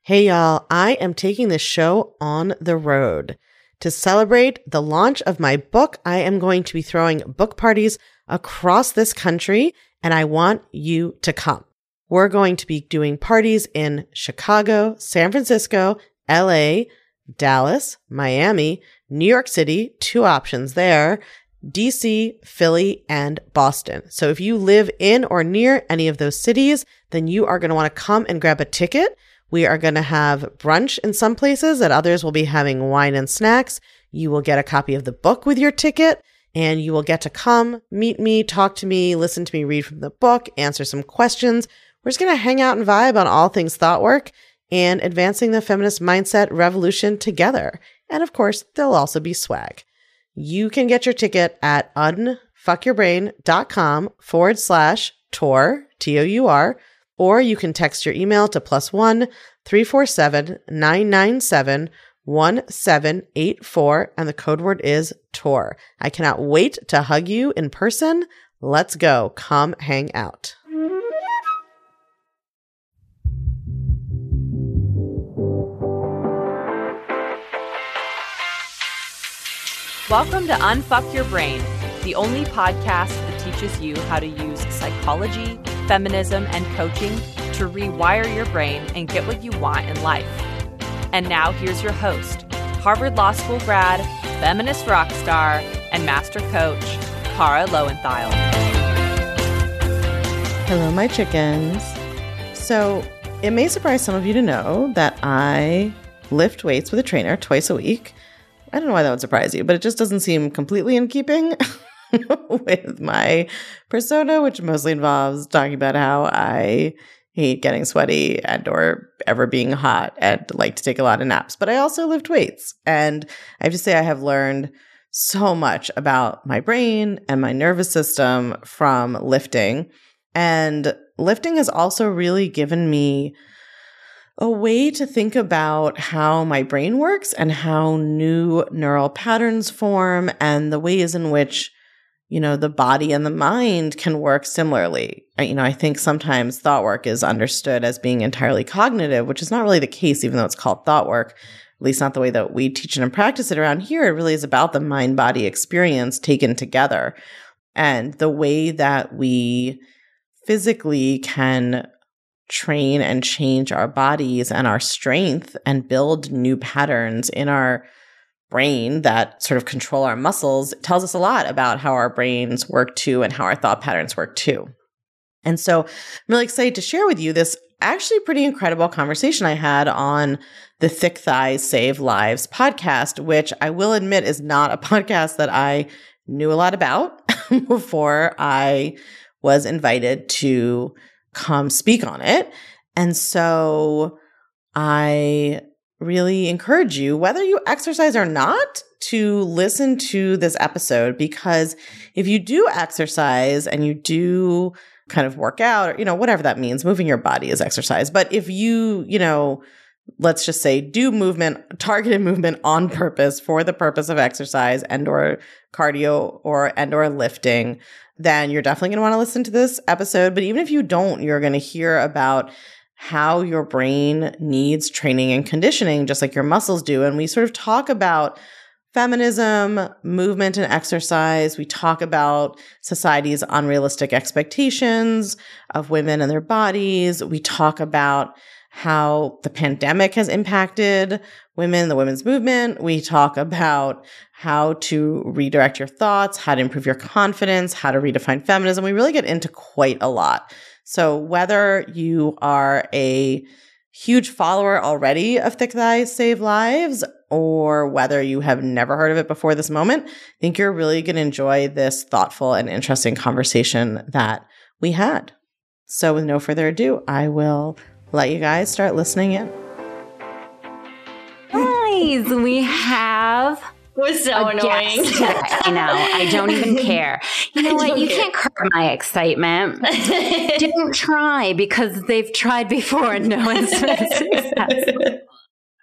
Hey y'all, I am taking this show on the road. To celebrate the launch of my book, I am going to be throwing book parties across this country, and I want you to come. We're going to be doing parties in Chicago, San Francisco, LA, Dallas, Miami, New York City, 2 options there, DC, Philly, and Boston. So if you live in or near any of those cities, then you are going to want to come and grab a ticket. We are going to have brunch in some places, at others we'll be having wine and snacks. You will get a copy of the book with your ticket, and you will get to come, meet me, talk to me, listen to me read from the book, answer some questions. We're just going to hang out and vibe on all things thought work and advancing the feminist mindset revolution together. And of course, there'll also be swag. You can get your ticket at unfuckyourbrain.com/tour, T-O-U-R, or you can text your email to +1 347 997 1784, and the code word is TOUR. I cannot wait to hug you in person. Let's go. Come hang out. Welcome to Unfuck Your Brain, the only podcast that teaches you how to use psychology, feminism, and coaching to rewire your brain and get what you want in life. And now here's your host, Harvard Law School grad, feminist rock star, and master coach, Kara Loewentheil. Hello, my chickens. So it may surprise some of you to know that I lift weights with a trainer twice a week. I don't know why that would surprise you, but it just doesn't seem completely in keeping with my persona, which mostly involves talking about how I hate getting sweaty and or ever being hot and like to take a lot of naps. But I also lift weights. And I have to say I have learned so much about my brain and my nervous system from lifting. And lifting has also really given me a way to think about how my brain works and how new neural patterns form and the ways in which, you know, the body and the mind can work similarly. I think sometimes thought work is understood as being entirely cognitive, which is not really the case, even though it's called thought work, at least not the way that we teach it and practice it around here. It really is about the mind-body experience taken together and the way that we physically can train and change our bodies and our strength and build new patterns in our brain that sort of control our muscles. It tells us a lot about how our brains work too and how our thought patterns work too. And so I'm really excited to share with you this actually pretty incredible conversation I had on the Thick Thighs Save Lives podcast, which I will admit is not a podcast that I knew a lot about before I was invited to come speak on it. And so I really encourage you, whether you exercise or not, to listen to this episode, because if you do exercise and you do kind of work out, or, whatever that means, moving your body is exercise. But if you, let's just say do movement, targeted movement on purpose for the purpose of exercise and or cardio and or lifting, then you're definitely going to want to listen to this episode. But even if you don't, you're going to hear about how your brain needs training and conditioning, just like your muscles do. And we sort of talk about feminism, movement, and exercise. We talk about society's unrealistic expectations of women and their bodies. We talk about how the pandemic has impacted women, the women's movement. We talk about how to redirect your thoughts, how to improve your confidence, how to redefine feminism. We really get into quite a lot. So whether you are a huge follower already of Thick Thighs Save Lives, or whether you have never heard of it before this moment, I think you're really going to enjoy this thoughtful and interesting conversation that we had. So with no further ado, I will let you guys start listening in. Guys, we have was so annoying. I know. I don't even care. You know what? You can't curb my excitement. Don't try, because they've tried before and no one's been successful.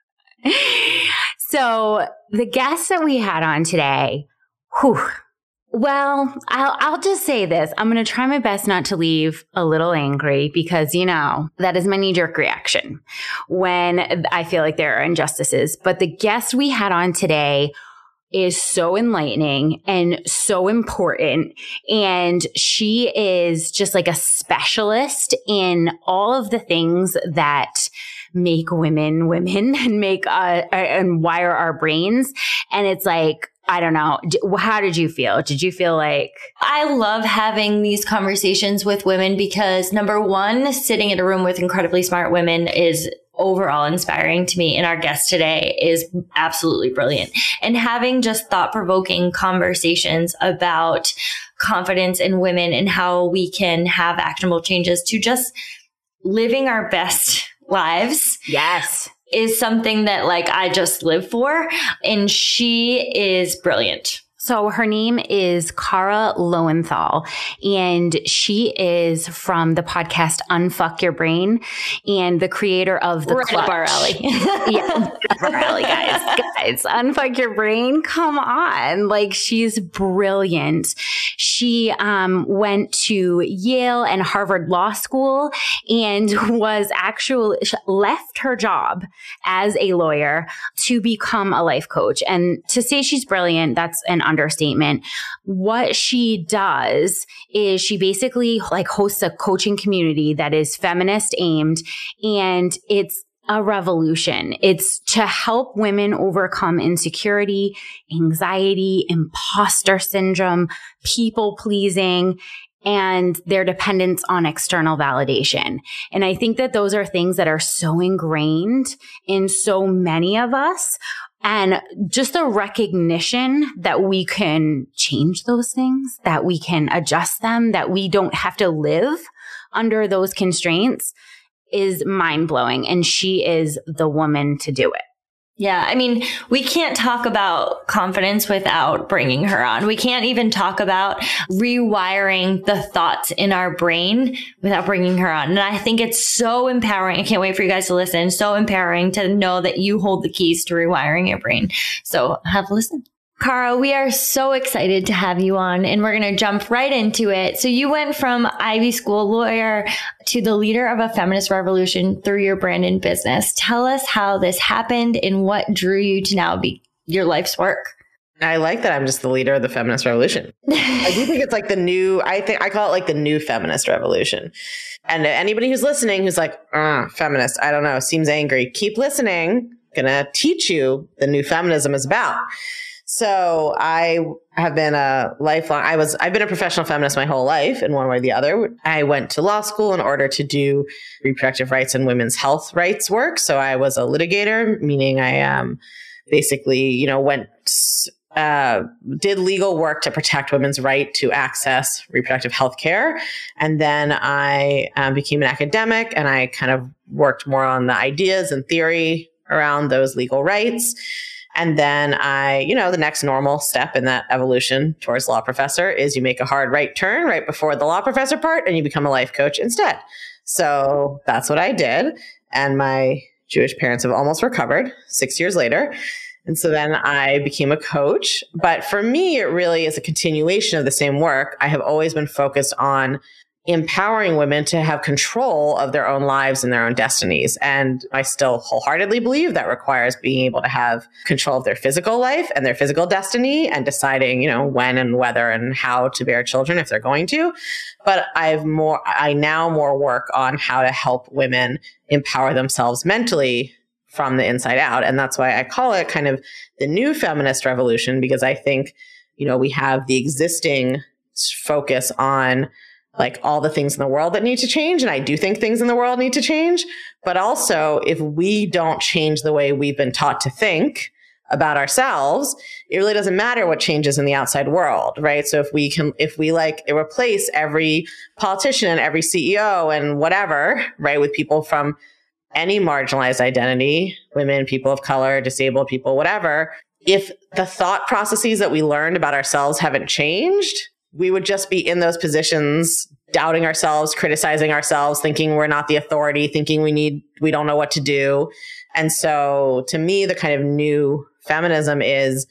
So the guest that we had on today, Well, I'll just say this. I'm going to try my best not to leave a little angry because, you know, that is my knee-jerk reaction when I feel like there are injustices. But the guest we had on today is so enlightening and so important. And she is just like a specialist in all of the things that make women and make and wire our brains. And it's like, I don't know. How did you feel? Did you feel like... I love having these conversations with women because, number one, sitting in a room with incredibly smart women is overall inspiring to me. And our guest today is absolutely brilliant. And having just thought-provoking conversations about confidence in women and how we can have actionable changes to just living our best lives. Yes. Is something that like I just live for. And she is brilliant. So her name is Kara Lowenthal, and she is from the podcast Unfuck Your Brain and the creator of The Clutch. Up our alley. Yeah, up our alley, guys, Unfuck Your Brain. Come on. Like, she's brilliant. She went to Yale and Harvard Law School and was actually left her job as a lawyer to become a life coach. And to say she's brilliant, that's an understatement. What she does is she basically like hosts a coaching community that is feminist aimed, and it's a revolution. It's to help women overcome insecurity, anxiety, imposter syndrome, people pleasing, and their dependence on external validation. And I think that those are things that are so ingrained in so many of us. And just the recognition that we can change those things, that we can adjust them, that we don't have to live under those constraints is mind-blowing. And she is the woman to do it. Yeah. I mean, we can't talk about confidence without bringing her on. We can't even talk about rewiring the thoughts in our brain without bringing her on. And I think it's so empowering. I can't wait for you guys to listen. So empowering to know that you hold the keys to rewiring your brain. So have a listen. Kara, we are so excited to have you on, and we're going to jump right into it. So you went from Ivy School lawyer to the leader of a feminist revolution through your brand and business. Tell us how this happened and what drew you to now be your life's work. I like that I'm just the leader of the feminist revolution. I do think it's like I call it like the new feminist revolution. And anybody who's listening who's like, feminist, I don't know, seems angry, keep listening. I'm going to teach you the new feminism is about. So I have been I've been a professional feminist my whole life in one way or the other. I went to law school in order to do reproductive rights and women's health rights work. So I was a litigator, meaning I basically, did legal work to protect women's right to access reproductive health care. And then I became an academic, and I kind of worked more on the ideas and theory around those legal rights. And then the next normal step in that evolution towards law professor is you make a hard right turn right before the law professor part, and you become a life coach instead. So that's what I did. And my Jewish parents have almost recovered 6 years later. And so then I became a coach. But for me, it really is a continuation of the same work. I have always been focused on empowering women to have control of their own lives and their own destinies. And I still wholeheartedly believe that requires being able to have control of their physical life and their physical destiny and deciding, when and whether and how to bear children if they're going to. But I now more work on how to help women empower themselves mentally from the inside out. And that's why I call it kind of the new feminist revolution, because I think, we have the existing focus on like all the things in the world that need to change. And I do think things in the world need to change. But also, if we don't change the way we've been taught to think about ourselves, it really doesn't matter what changes in the outside world, right? So if we replace every politician and every CEO and whatever, right, with people from any marginalized identity, women, people of color, disabled people, whatever, if the thought processes that we learned about ourselves haven't changed, we would just be in those positions, doubting ourselves, criticizing ourselves, thinking we're not the authority, thinking we don't know what to do. And so to me, the kind of new feminism is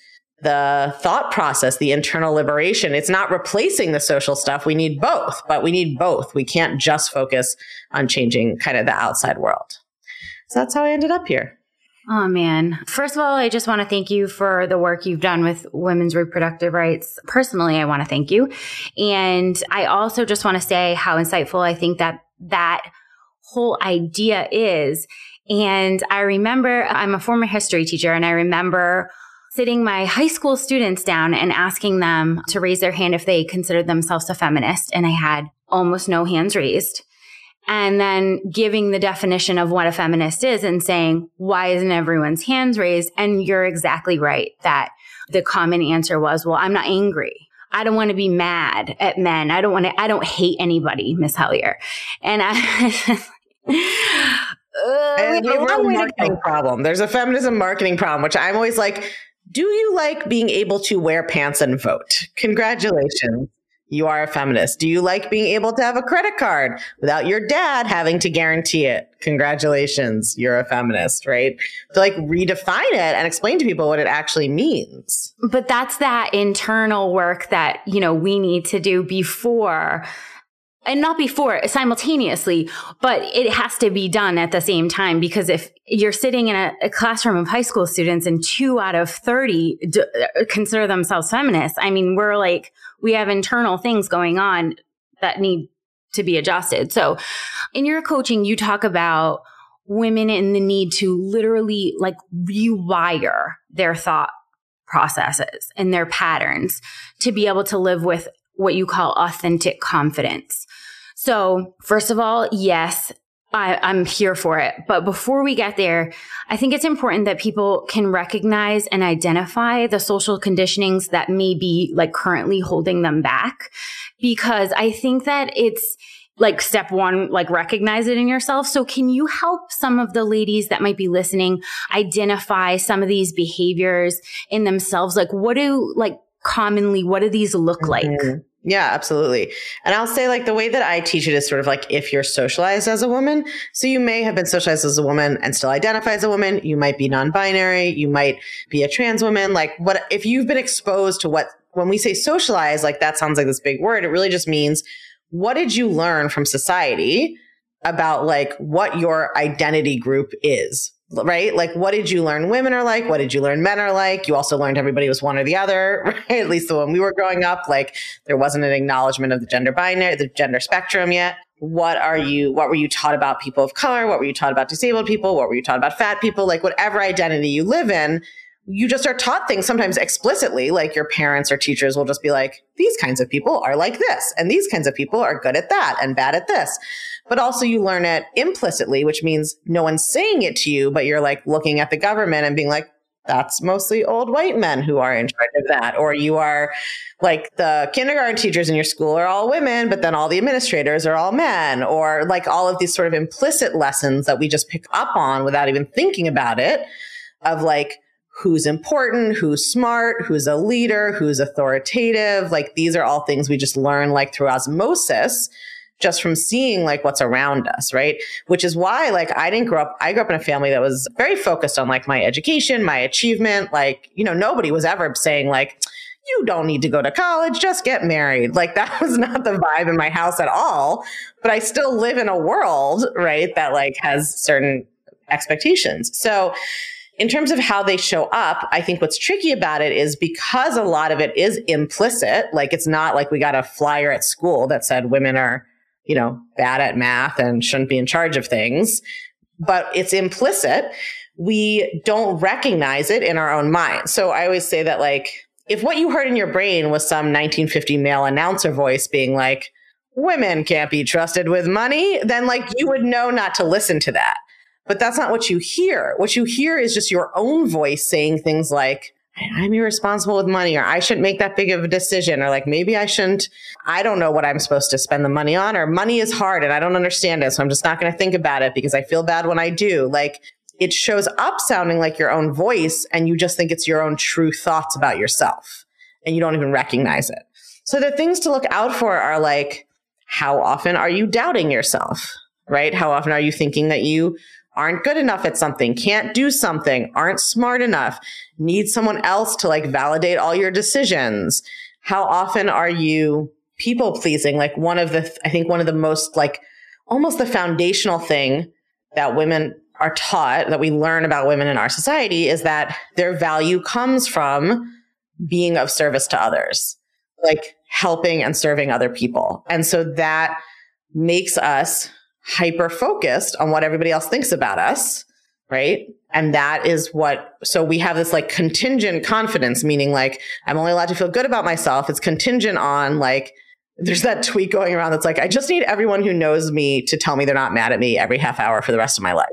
the thought process, the internal liberation. It's not replacing the social stuff. We need both, but we need both. We can't just focus on changing kind of the outside world. So that's how I ended up here. Oh, man. First of all, I just want to thank you for the work you've done with women's reproductive rights. Personally, I want to thank you. And I also just want to say how insightful I think that whole idea is. And I remember, I'm a former history teacher, and I remember sitting my high school students down and asking them to raise their hand if they considered themselves a feminist. And I had almost no hands raised. And then giving the definition of what a feminist is and saying, why isn't everyone's hands raised? And you're exactly right that the common answer was, well, I'm not angry. I don't want to be mad at men. I don't hate anybody, Miss Hellier. And and we have a marketing problem. There's a feminism marketing problem, which I'm always like, do you like being able to wear pants and vote? Congratulations. You are a feminist. Do you like being able to have a credit card without your dad having to guarantee it? Congratulations. You're a feminist, right? To like redefine it and explain to people what it actually means. But that's that internal work that, we need to do before. And not before, simultaneously, but it has to be done at the same time, because if you're sitting in a classroom of high school students and 2 out of 30 consider themselves feminists, I mean, we have internal things going on that need to be adjusted. So in your coaching, you talk about women and the need to literally rewire their thought processes and their patterns to be able to live with what you call authentic confidence. So first of all, yes, I'm here for it. But before we get there, I think it's important that people can recognize and identify the social conditionings that may be currently holding them back. Because I think that it's step one, recognize it in yourself. So can you help some of the ladies that might be listening identify some of these behaviors in themselves? What do these look like? Yeah, absolutely. And I'll say the way that I teach it is sort of if you're socialized as a woman. So you may have been socialized as a woman and still identify as a woman. You might be non-binary. You might be a trans woman. What if you've been exposed to when we say socialize, that sounds like this big word. It really just means, what did you learn from society about what your identity group is? Right? What did you learn women are like? What did you learn men are like? You also learned everybody was one or the other, right? At least when we were growing up, there wasn't an acknowledgement of the gender spectrum yet. What were you taught about people of color? What were you taught about disabled people? What were you taught about fat people? Whatever identity you live in, you just are taught things sometimes explicitly, your parents or teachers will just be these kinds of people are like this, and these kinds of people are good at that and bad at this. But also you learn it implicitly, which means no one's saying it to you, but you're looking at the government and being that's mostly old white men who are in charge of that. Or you are the kindergarten teachers in your school are all women, but then all the administrators are all men, or all of these sort of implicit lessons that we just pick up on without even thinking about it, of who's important, who's smart, who's a leader, who's authoritative. These are all things we just learn through osmosis, just from seeing what's around us, right? Which is why I grew up in a family that was very focused on my education, my achievement. Nobody was ever saying you don't need to go to college, just get married. That was not the vibe in my house at all. But I still live in a world, right, that has certain expectations. So in terms of how they show up, I think what's tricky about it is because a lot of it is implicit. It's not we got a flyer at school that said women are bad at math and shouldn't be in charge of things, but it's implicit. We don't recognize it in our own mind. So I always say that if what you heard in your brain was some 1950 male announcer voice being women can't be trusted with money, then you would know not to listen to that. But that's not what you hear. What you hear is just your own voice saying things I'm irresponsible with money, or I shouldn't make that big of a decision, or maybe I shouldn't, I don't know what I'm supposed to spend the money on, or money is hard and I don't understand it, so I'm just not going to think about it because I feel bad when I do. It shows up sounding like your own voice, and you just think it's your own true thoughts about yourself, and you don't even recognize it. So the things to look out for are how often are you doubting yourself, right? How often are you thinking that you aren't good enough at something, can't do something, aren't smart enough, need someone else to like validate all your decisions? How often are you people pleasing? Like I think one of the most like almost the foundational thing that women are taught, that we learn about women in our society, is that their value comes from being of service to others, like helping and serving other people. And so that makes us hyper focused on what everybody else thinks about us, right? And that is so we have this like contingent confidence, meaning like, I'm only allowed to feel good about myself. It's contingent on like, there's that tweet going around that's like, I just need everyone who knows me to tell me they're not mad at me every half hour for the rest of my life.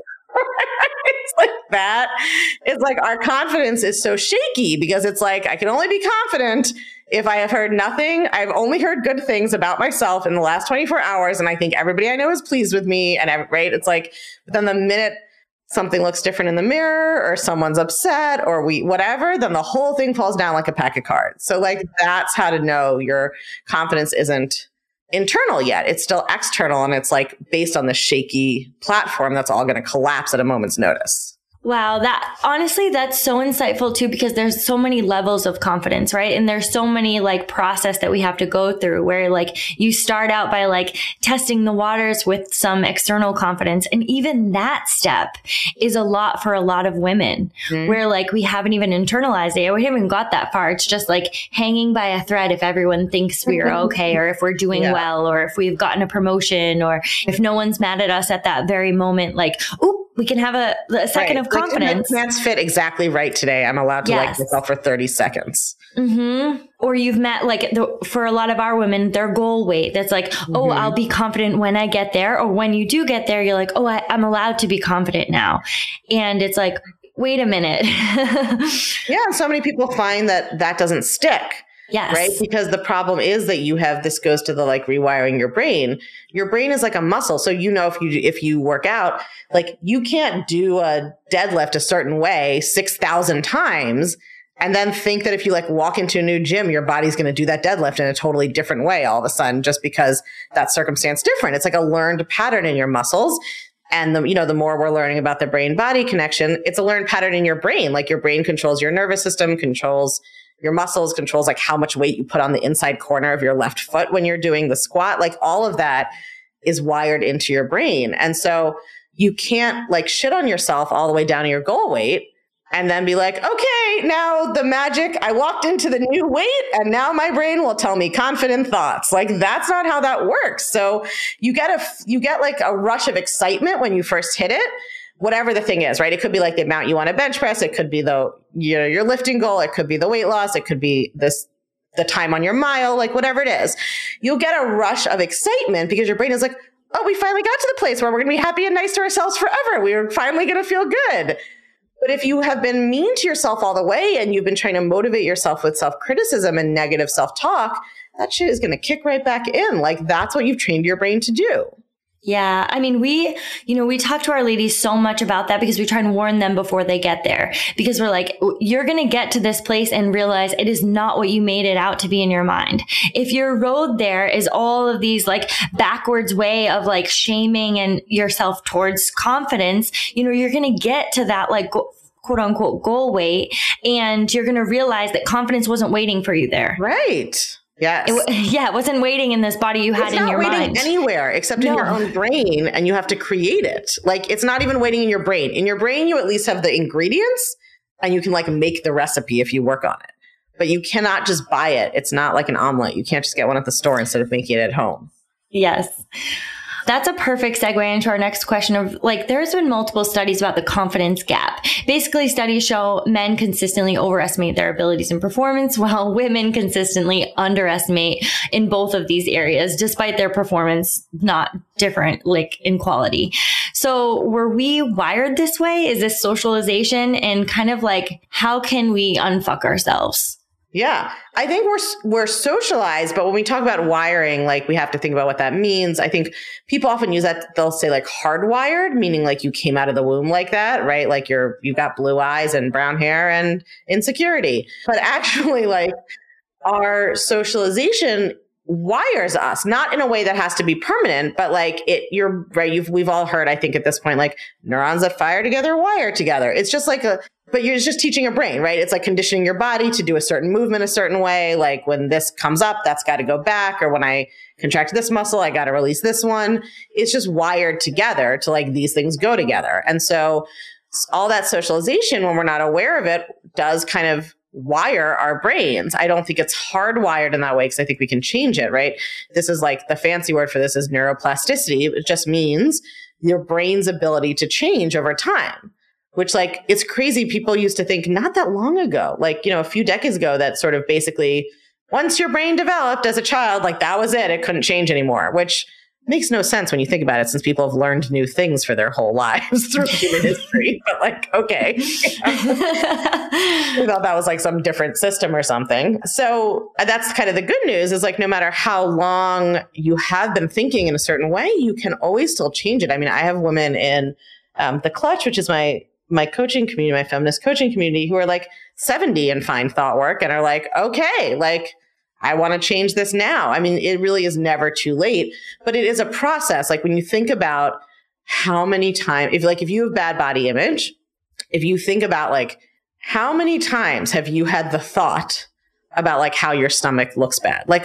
It's like that. It's like our confidence is so shaky because it's like, I can only be confident if I have heard nothing. I've only heard good things about myself in the last 24 hours. And I think everybody I know is pleased with me. And right. It's like, but then the minute something looks different in the mirror or someone's upset or whatever, then the whole thing falls down like a pack of cards. So like, that's how to know your confidence isn't internal yet. It's still external. And it's like based on the shaky platform that's all going to collapse at a moment's notice. Wow. That's so insightful too, because there's so many levels of confidence, right? And there's so many like process that we have to go through where like you start out by like testing the waters with some external confidence. And even that step is a lot for a lot of women where like we haven't even internalized it. We haven't got that far. It's just like hanging by a thread if everyone thinks we are okay or if we're doing well or if we've gotten a promotion or if no one's mad at us at that very moment, like, ooh, we can have a second of confidence. Like, my pants fit exactly right today. I'm allowed to like myself for 30 seconds. Mm-hmm. Or you've met like for a lot of our women, their goal weight. That's like, oh, I'll be confident when I get there. Or when you do get there, you're like, oh, I'm allowed to be confident now. And it's like, wait a minute. Yeah. And so many people find that doesn't stick. Yes. Right. Because the problem is that this goes to the like rewiring your brain. Your brain is like a muscle. So, if you work out, like you can't do a deadlift a certain way 6,000 times and then think that if you like walk into a new gym, your body's going to do that deadlift in a totally different way all of a sudden, just because that circumstance different. It's like a learned pattern in your muscles. And the more we're learning about the brain body connection, it's a learned pattern in your brain. Like your brain controls your nervous system, controls your muscles, controls like how much weight you put on the inside corner of your left foot when you're doing the squat. Like all of that is wired into your brain. And so you can't like shit on yourself all the way down to your goal weight and then be like, okay, now the magic, I walked into the new weight and now my brain will tell me confident thoughts. Like that's not how that works. So you get like a rush of excitement when you first hit it. Whatever the thing is, right? It could be like the amount you want to bench press. It could be your lifting goal. It could be the weight loss. It could be the time on your mile, like whatever it is. You'll get a rush of excitement because your brain is like, oh, we finally got to the place where we're going to be happy and nice to ourselves forever. We're finally going to feel good. But if you have been mean to yourself all the way and you've been trying to motivate yourself with self-criticism and negative self-talk, that shit is going to kick right back in. Like that's what you've trained your brain to do. Yeah. I mean, we talk to our ladies so much about that because we try and warn them before they get there, because we're like, you're going to get to this place and realize it is not what you made it out to be in your mind. If your road there is all of these like backwards way of like shaming and yourself towards confidence, you're going to get to that like quote unquote goal weight and you're going to realize that confidence wasn't waiting for you there. Right. Yes. It wasn't waiting in this body you had in your mind. It's not waiting anywhere except in your own brain, and you have to create it. Like, it's not even waiting in your brain. In your brain, you at least have the ingredients, and you can, like, make the recipe if you work on it. But you cannot just buy it. It's not like an omelet. You can't just get one at the store instead of making it at home. Yes. That's a perfect segue into our next question of like, there's been multiple studies about the confidence gap. Basically, studies show men consistently overestimate their abilities and performance, while women consistently underestimate in both of these areas, despite their performance not different, like in quality. So were we wired this way? Is this socialization? And kind of like, how can we unfuck ourselves? Yeah, I think we're socialized, but when we talk about wiring, like we have to think about what that means. I think people often use that. They'll say like hardwired, meaning like you came out of the womb like that, right? Like you've got blue eyes and brown hair and insecurity. But actually, like our socialization wires us, not in a way that has to be permanent, but like you're right. We've all heard, I think at this point, like neurons that fire together, wire together. It's just like but you're just teaching your brain, right? It's like conditioning your body to do a certain movement a certain way. Like when this comes up, that's got to go back. Or when I contract this muscle, I got to release this one. It's just wired together to like these things go together. And so all that socialization, when we're not aware of it, does kind of wire our brains. I don't think it's hardwired in that way because I think we can change it, right? This is like the fancy word for this is neuroplasticity. It just means your brain's ability to change over time. Which like, it's crazy. People used to think not that long ago, like, a few decades ago, that sort of basically once your brain developed as a child, like that was it. It couldn't change anymore, which makes no sense when you think about it, since people have learned new things for their whole lives through human history. But like, okay. I thought that was like some different system or something. So that's kind of the good news is like, no matter how long you have been thinking in a certain way, you can always still change it. I mean, I have women in the Clutch, which is my coaching community, my feminist coaching community, who are like 70 and find thought work and are like, okay, like I want to change this now. I mean, it really is never too late, but it is a process. Like when you think about how many times, if you have bad body image, if you think about like how many times have you had the thought about like how your stomach looks bad? Like,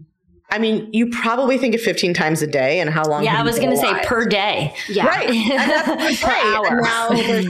I mean, you probably think it 15 times a day, and how long? Yeah, I was going to say per day. Yeah. Right. And that's per hour. And now there's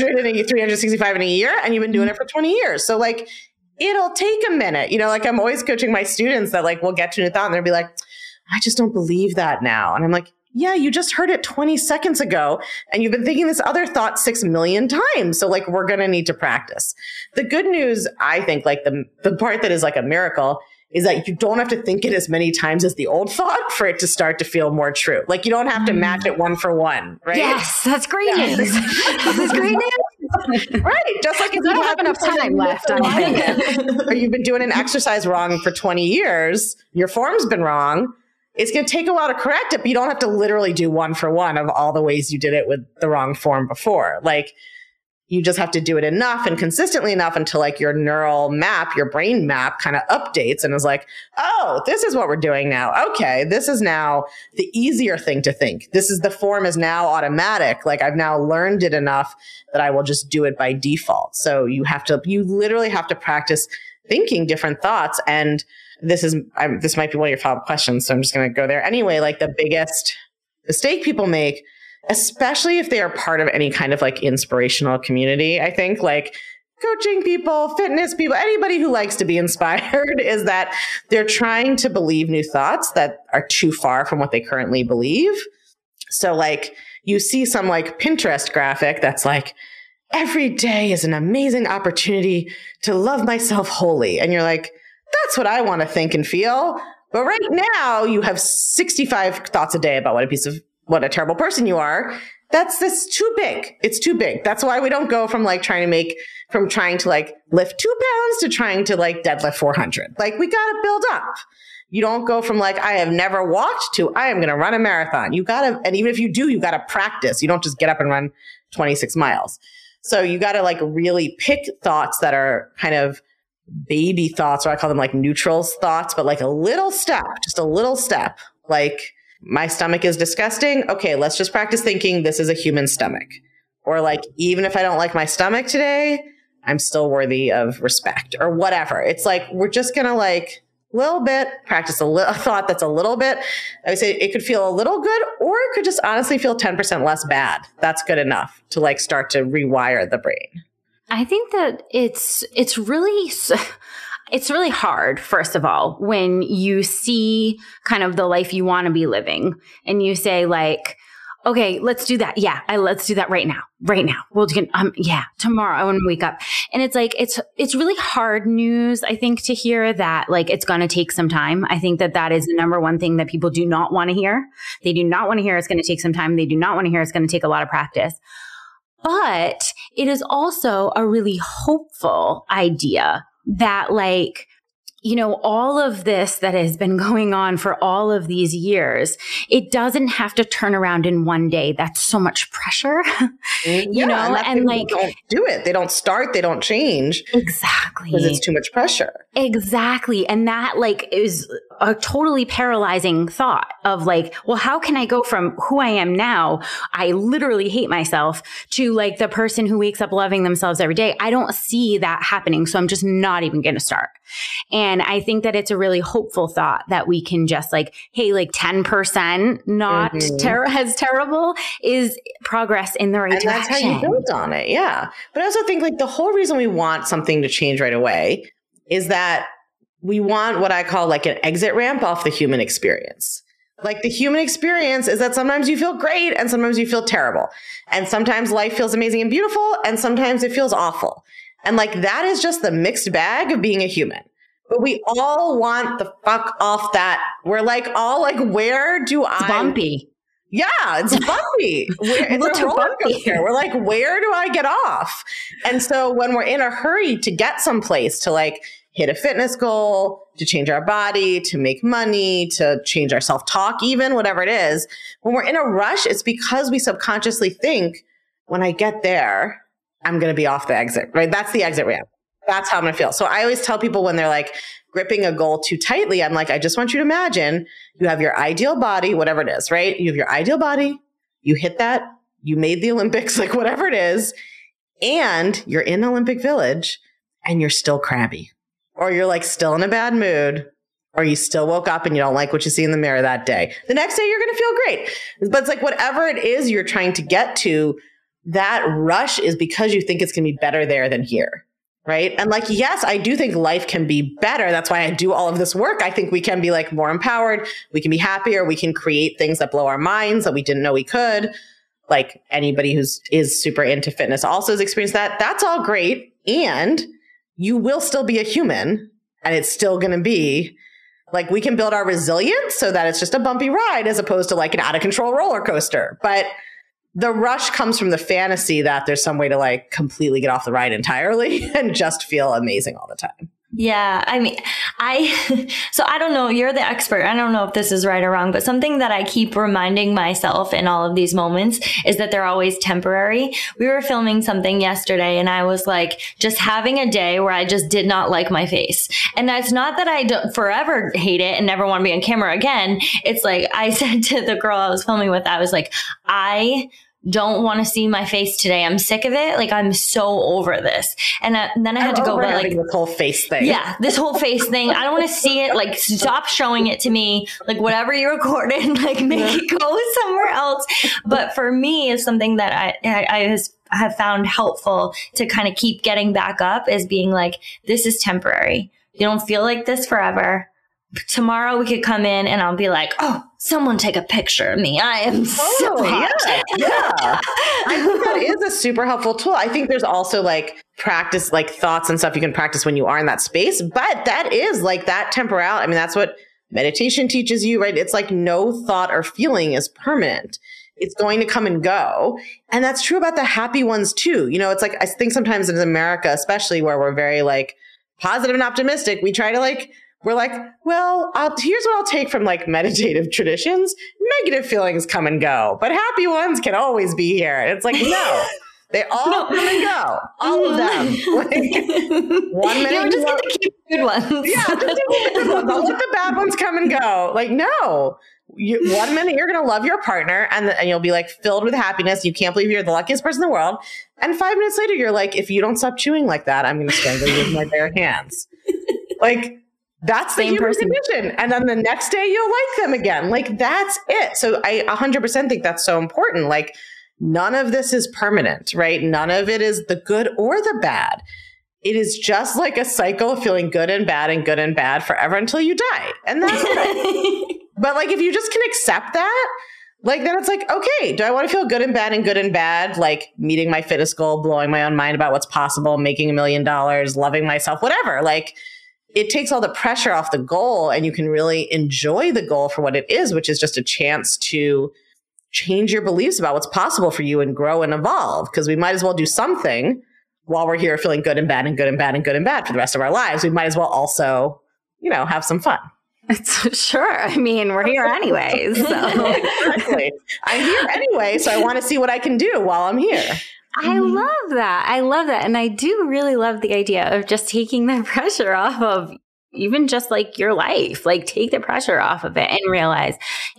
365 in a year, and you've been doing it for 20 years. So like, it'll take a minute. Like I'm always coaching my students that like, we'll get to a new thought and they'll be like, I just don't believe that now. And I'm like, yeah, you just heard it 20 seconds ago and you've been thinking this other thought 6 million times. So like, we're going to need to practice. The good news, I think, like the part that is like a miracle is that you don't have to think it as many times as the old thought for it to start to feel more true. Like you don't have to match it one for one, right? Yes, that's great news. This is great news. Right. Just like if you don't have enough time left on it. Or you've been doing an exercise wrong for 20 years, your form's been wrong. It's going to take a while to correct it, but you don't have to literally do one for one of all the ways you did it with the wrong form before. Like you just have to do it enough and consistently enough until like your neural map, your brain map kind of updates and is like, oh, this is what we're doing now. Okay. This is now the easier thing to think. The form is now automatic. Like I've now learned it enough that I will just do it by default. So you literally have to practice thinking different thoughts. And this might be one of your follow-up questions. So I'm just going to go there anyway. Like the biggest mistake people make, especially if they are part of any kind of like inspirational community, I think like coaching people, fitness people, anybody who likes to be inspired, is that they're trying to believe new thoughts that are too far from what they currently believe. So like you see some like Pinterest graphic that's like, every day is an amazing opportunity to love myself wholly. And you're like, that's what I want to think and feel. But right now you have 65 thoughts a day about what a terrible person you are. That's too big. It's too big. That's why we don't go from like trying to like lift 2 pounds to trying to like deadlift 400. Like we got to build up. You don't go from like, I have never walked to I am going to run a marathon. And even if you do, you got to practice. You don't just get up and run 26 miles. So you got to like really pick thoughts that are kind of baby thoughts, or I call them like neutral thoughts, but like a little step, like, my stomach is disgusting. Okay, let's just practice thinking this is a human stomach. Or like, even if I don't like my stomach today, I'm still worthy of respect or whatever. It's like, we're just going to like little bit practice a thought that's a little bit, I would say it could feel a little good, or it could just honestly feel 10% less bad. That's good enough to like start to rewire the brain. I think that it's really hard, first of all, when you see kind of the life you want to be living and you say like, okay, let's do that. Yeah. Let's do that right now. We'll do, tomorrow I want to wake up. And it's like, it's really hard news, I think, to hear that like, it's going to take some time. I think that is the number one thing that people do not want to hear. They do not want to hear it's going to take some time. They do not want to hear it's going to take a lot of practice. But it is also a really hopeful idea that like, all of this that has been going on for all of these years, it doesn't have to turn around in one day. That's so much pressure, and like, don't do it. They don't start, they don't change. Exactly. Because it's too much pressure. Exactly. And that like is a totally paralyzing thought of like, well, how can I go from who I am now? I literally hate myself to like the person who wakes up loving themselves every day. I don't see that happening. So I'm just not even going to start. And I think that it's a really hopeful thought that we can just like, hey, like 10% not as terrible is progress in the right direction. And that's how you build on it. Yeah. But I also think like the whole reason we want something to change right away is that we want what I call like an exit ramp off the human experience. Like the human experience is that sometimes you feel great and sometimes you feel terrible. And sometimes life feels amazing and beautiful and sometimes it feels awful. And like that is just the mixed bag of being a human. But we all want the fuck off that. We're like all like, where do it's bumpy. Yeah, it's bumpy. It's a roller coaster. We're like, where do I get off? And so when we're in a hurry to get someplace, to like hit a fitness goal, to change our body, to make money, to change our self-talk, even whatever it is, when we're in a rush, it's because we subconsciously think, when I get there, I'm going to be off the exit, right? That's the exit ramp. That's how I'm going to feel. So I always tell people when they're like gripping a goal too tightly, I'm like, I just want you to imagine you have your ideal body, whatever it is, right? You have your ideal body, you hit that, you made the Olympics, like whatever it is, and you're in Olympic Village and you're still crabby, or you're like still in a bad mood, or you still woke up and you don't like what you see in the mirror that day. The next day you're going to feel great. But it's like whatever it is you're trying to get to, that rush is because you think it's going to be better there than here. Right. And like, yes, I do think life can be better. That's why I do all of this work. I think we can be like more empowered. We can be happier. We can create things that blow our minds that we didn't know we could. Like anybody is super into fitness also has experienced that. That's all great. And you will still be a human and it's still going to be like, we can build our resilience so that it's just a bumpy ride as opposed to like an out of control roller coaster. But the rush comes from the fantasy that there's some way to like completely get off the ride entirely and just feel amazing all the time. Yeah. I mean, so I don't know, you're the expert. I don't know if this is right or wrong, but something that I keep reminding myself in all of these moments is that they're always temporary. We were filming something yesterday and I was like just having a day where I just did not like my face. And that's not that I don't forever hate it and never want to be on camera again. It's like I said to the girl I was filming with, I was like, I don't want to see my face today. I'm sick of it. Like, I'm so over this. And then I had to go, but like this whole face thing. Yeah, this whole face thing. I don't want to see it. Like, stop showing it to me. Like, whatever you recorded, like, make it go somewhere else. But for me, it's something that I have found helpful to kind of keep getting back up is being like, this is temporary. You don't feel like this forever. Tomorrow we could come in and I'll be like, oh, someone take a picture of me. I am so hot. Yeah. I think that is a super helpful tool. I think there's also like practice, like thoughts and stuff you can practice when you are in that space. But that is like that temporal. I mean, that's what meditation teaches you, right? It's like no thought or feeling is permanent. It's going to come and go. And that's true about the happy ones too. You know, it's like, I think sometimes in America, especially where we're very like positive and optimistic, we try to like, we're like, well, here's what I'll take from like meditative traditions. Negative feelings come and go, but happy ones can always be here. And it's like, no, they all come and go. All of them. Like, 1 minute. You're just going to keep the good ones. Yeah, just keep the good ones. I'll let the bad ones come and go. Like, no. 1 minute you're going to love your partner and you'll be like filled with happiness. You can't believe you're the luckiest person in the world. And 5 minutes later, you're like, if you don't stop chewing like that, I'm going to strangle you with my bare hands. Like, that's the human condition. And then the next day you'll like them again. Like, that's it. So I 100% think that's so important. Like, none of this is permanent, right? None of it is the good or the bad. It is just like a cycle of feeling good and bad forever until you die. And that's it. But like, if you just can accept that, like, then it's like, okay, do I want to feel good and bad? Like meeting my fitness goal, blowing my own mind about what's possible, making $1 million, loving myself, whatever. Like, it takes all the pressure off the goal and you can really enjoy the goal for what it is, which is just a chance to change your beliefs about what's possible for you and grow and evolve. Because we might as well do something while we're here feeling good and bad for the rest of our lives. We might as well also, you know, have some fun. Sure. I mean, we're here anyways. So. Exactly. I'm here anyway, so I want to see what I can do while I'm here. I love that. And I do really love the idea of just taking the pressure off of even just like your life, like take the pressure off of it and realize,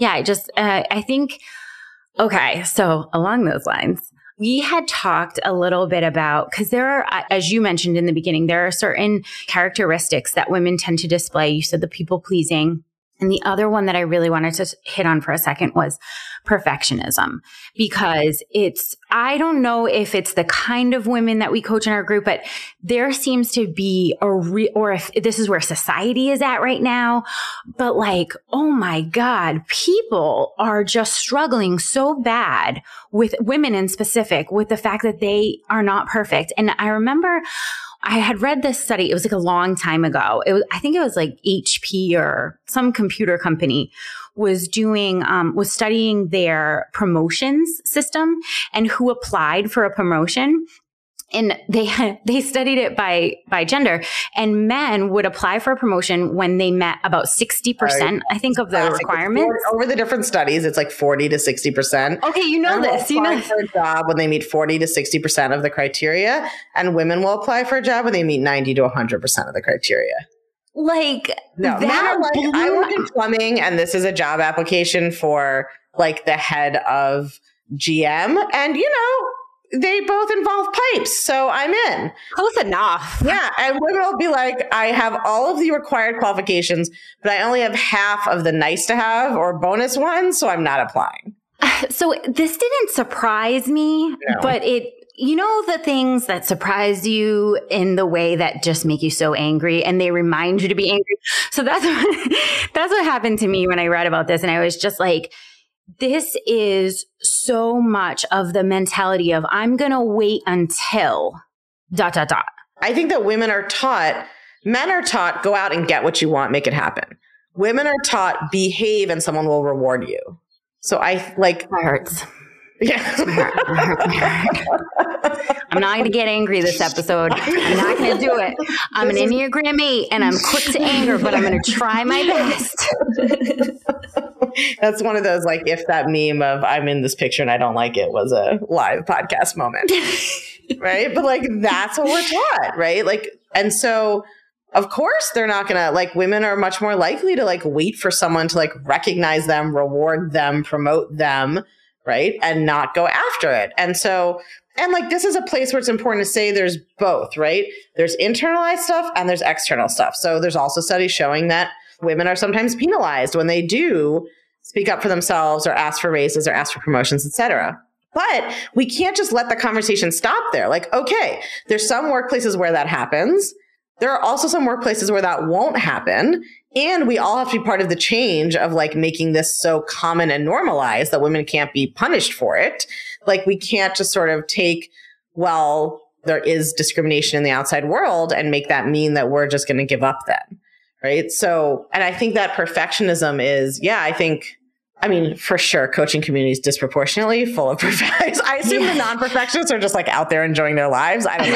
I think, okay. So along those lines, we had talked a little bit about, because there are, as you mentioned in the beginning, there are certain characteristics that women tend to display. You said the people pleasing. And the other one that I really wanted to hit on for a second was perfectionism, because I don't know if it's the kind of women that we coach in our group, but there seems to be or if this is where society is at right now, but like, oh my God, people are just struggling so bad with women in specific with the fact that they are not perfect. And I remember I had read this study. It was like a long time ago. I think it was like HP or some computer company was studying their promotions system and who applied for a promotion. And they studied it by gender, and men would apply for a promotion when they met about 60%, I think, of the requirements. Over the different studies, it's like 40 to 60%. Okay, you know this. You know for a job when they meet 40 to 60% of the criteria, and women will apply for a job when they meet 90 to 100% of the criteria. Like, no, I work in plumbing, and this is a job application for like the head of GM, and they both involve pipes, so I'm in. Close enough. Yeah, and women will be like, I have all of the required qualifications, but I only have half of the nice to have or bonus ones, so I'm not applying. So this didn't surprise me, but the things that surprise you in the way that just make you so angry and they remind you to be angry. So that's what happened to me when I read about this, and I was just like, this is so much of the mentality of I'm going to wait until ... I think that men are taught, go out and get what you want, make it happen. Women are taught, behave and someone will reward you. So I like... That hurts. Yeah. I'm not going to get angry this episode. I'm not going to do it. I'm an Enneagram 8 and I'm quick to anger, but I'm going to try my best. That's one of those, like, if that meme of I'm in this picture and I don't like it was a live podcast moment. Right? But like, that's what we're taught, right? Like, and so of course they're not going to, like, women are much more likely to like wait for someone to like recognize them, reward them, promote them, right? And not go after it. And so, and like, this is a place where it's important to say there's both, right? There's internalized stuff and there's external stuff. So there's also studies showing that women are sometimes penalized when they do speak up for themselves or ask for raises or ask for promotions, etc. But we can't just let the conversation stop there. Like, okay, there's some workplaces where that happens. There are also some workplaces where that won't happen. And we all have to be part of the change of like making this so common and normalized that women can't be punished for it. Like, we can't just sort of take, well, there is discrimination in the outside world and make that mean that we're just going to give up then. Right. So, and I think that perfectionism is, for sure, coaching community is disproportionately full of perfectionists. I assume the non-perfectionists are just like out there enjoying their lives. I don't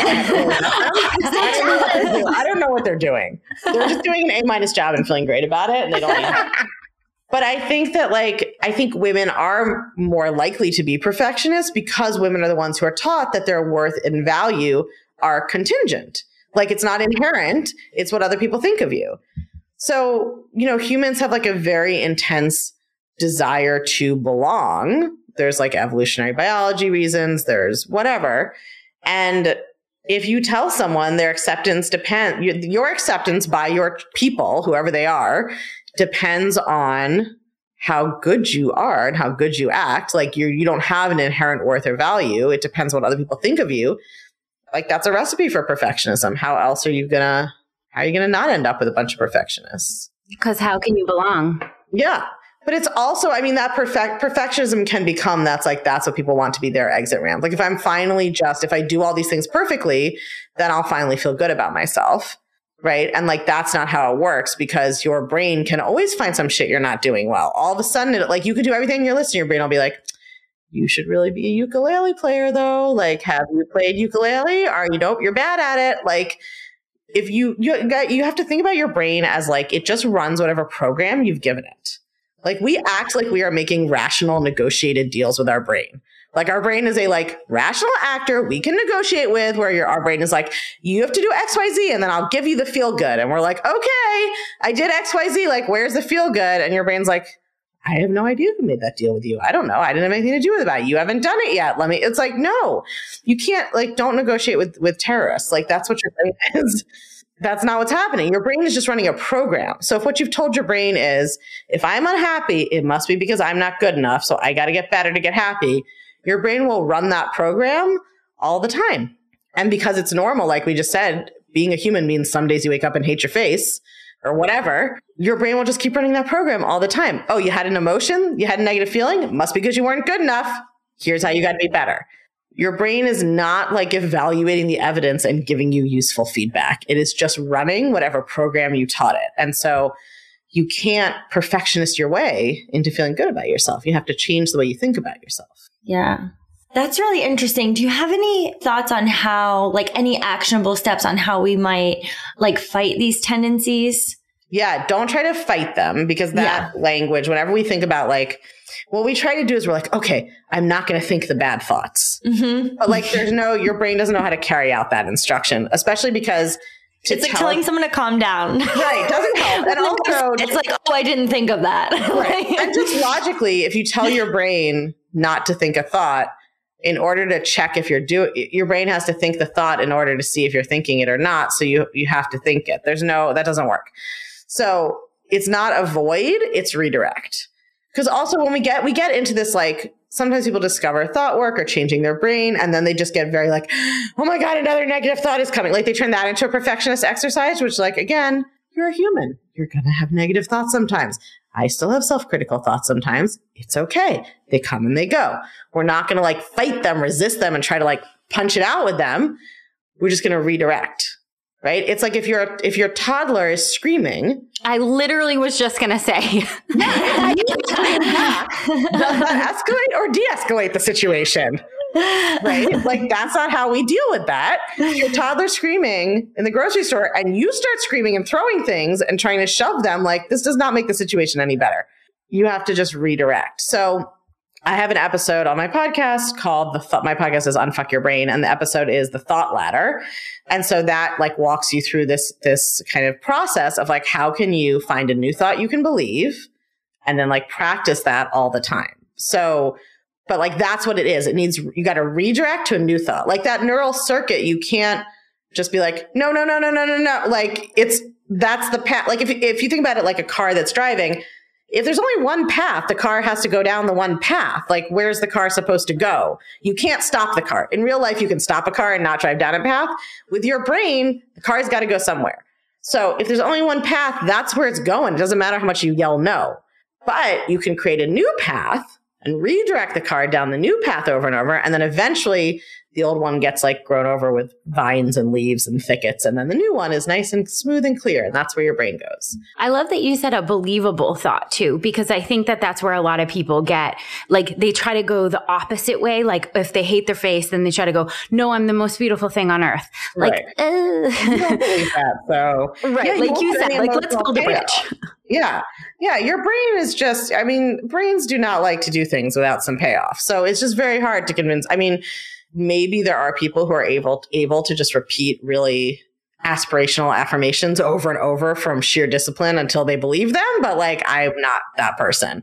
know. I don't know what they're doing. They're just doing an A- job and feeling great about it. And they don't even. But I think that I think women are more likely to be perfectionists because women are the ones who are taught that their worth and value are contingent. Like, it's not inherent. It's what other people think of you. So, humans have like a very intense desire to belong. There's like evolutionary biology reasons, there's whatever. And if you tell someone their acceptance your acceptance by your people, whoever they are, depends on how good you are and how good you act. Like, you don't have an inherent worth or value. It depends what other people think of you. Like, that's a recipe for perfectionism. How else are you gonna not end up with a bunch of perfectionists? Because how can you belong? Yeah. But it's also, that perfectionism can become, that's what people want to be their exit ramp. Like, if I do all these things perfectly, then I'll finally feel good about myself. Right. And like, that's not how it works, because your brain can always find some shit you're not doing well. All of a sudden, you could do everything in your list and your brain will be like, you should really be a ukulele player though. Like, have you played ukulele? You're bad at it. Like, if you have to think about your brain as like, it just runs whatever program you've given it. Like, we act like we are making rational, negotiated deals with our brain. Like our brain is a like rational actor we can negotiate with, where our brain is like, you have to do X, Y, Z, and then I'll give you the feel good. And we're like, okay, I did X, Y, Z. Like, where's the feel good? And your brain's like, I have no idea who made that deal with you. I don't know. I didn't have anything to do with it. You haven't done it yet. It's like, no, you can't, like, don't negotiate with terrorists. Like, that's what your brain is. That's not what's happening. Your brain is just running a program. So if what you've told your brain is, if I'm unhappy, it must be because I'm not good enough. So I got to get better to get happy. Your brain will run that program all the time. And because it's normal, like we just said, being a human means some days you wake up and hate your face or whatever. Your brain will just keep running that program all the time. Oh, you had an emotion? You had a negative feeling? It must be because you weren't good enough. Here's how you got to be better. Your brain is not like evaluating the evidence and giving you useful feedback. It is just running whatever program you taught it. And so you can't perfectionist your way into feeling good about yourself. You have to change the way you think about yourself. Yeah. That's really interesting. Do you have any thoughts on how, like, any actionable steps on how we might like fight these tendencies? Yeah. Don't try to fight them, because that language, whenever we think about like, what we try to do is we're like, okay, I'm not going to think the bad thoughts. Mm-hmm. But like, your brain doesn't know how to carry out that instruction, especially because it's like telling someone to calm down. Right. Doesn't help. And also, it's like, oh, I didn't think of that. Right. And just logically, if you tell your brain not to think a thought, in order to check if your brain has to think the thought in order to see if you're thinking it or not. So you have to think it. That doesn't work. So it's not avoid, it's redirect. Because also when we get into this, like, sometimes people discover thought work or changing their brain, and then they just get very like, oh my God, another negative thought is coming. Like they turn that into a perfectionist exercise, which, like, again, you're a human. You're going to have negative thoughts sometimes. I still have self-critical thoughts sometimes. It's okay. They come and they go. We're not going to like fight them, resist them, and try to like punch it out with them. We're just going to redirect. Right? It's like if your toddler is screaming. I literally was just going to say. Does that escalate or de-escalate the situation? Right? Like, that's not how we deal with that. Your toddler's screaming in the grocery store and you start screaming and throwing things and trying to shove them. Like, this does not make the situation any better. You have to just redirect. So I have an episode on my podcast called my podcast is Unfuck Your Brain. And the episode is the thought ladder. And so that like walks you through this kind of process of like, how can you find a new thought you can believe and then like practice that all the time. So, but like, that's what it is. You got to redirect to a new thought. Like that neural circuit, you can't just be like, no. Like that's the path. Like if you think about it like a car that's driving, if there's only one path, the car has to go down the one path. Like, where's the car supposed to go? You can't stop the car. In real life, you can stop a car and not drive down a path. With your brain, the car's got to go somewhere. So if there's only one path, that's where it's going. It doesn't matter how much you yell no. But you can create a new path and redirect the car down the new path over and over. And then eventually the old one gets like grown over with vines and leaves and thickets. And then the new one is nice and smooth and clear. And that's where your brain goes. I love that you said a believable thought too, because I think that that's where a lot of people get, like, they try to go the opposite way. Like if they hate their face, then they try to go, no, I'm the most beautiful thing on earth. Like, right. You don't believe that. So, right. Yeah, like you said, like, let's build a bridge. Yeah. Yeah. Your brain is just, brains do not like to do things without some payoff. So it's just very hard to convince. Maybe there are people who are able to just repeat really aspirational affirmations over and over from sheer discipline until they believe them. But like, I'm not that person.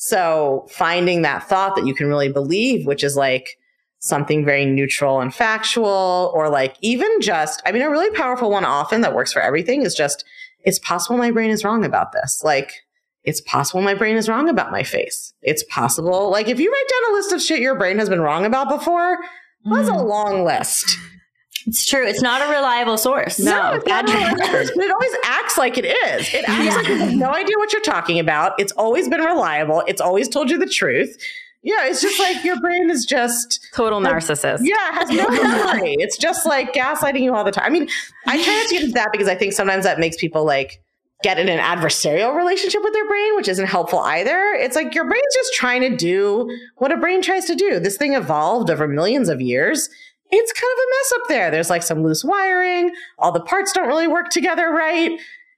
So finding that thought that you can really believe, which is like something very neutral and factual, or like even just, a really powerful one often that works for everything is just, it's possible my brain is wrong about this. Like, it's possible my brain is wrong about my face. It's possible. Like, if you write down a list of shit your brain has been wrong about before, that's a long list. It's true. It's not a reliable source. No, it's not a reliable source, but it always acts like it is. It acts like it has no idea what you're talking about. It's always been reliable. It's always told you the truth. Yeah, it's just like your brain is just total narcissist. Yeah, it has no memory. It's just like gaslighting you all the time. I try not to get into that because I think sometimes that makes people like get in an adversarial relationship with their brain, which isn't helpful either. It's like your brain's just trying to do what a brain tries to do. This thing evolved over millions of years. It's kind of a mess up there. There's like some loose wiring. All the parts don't really work together right.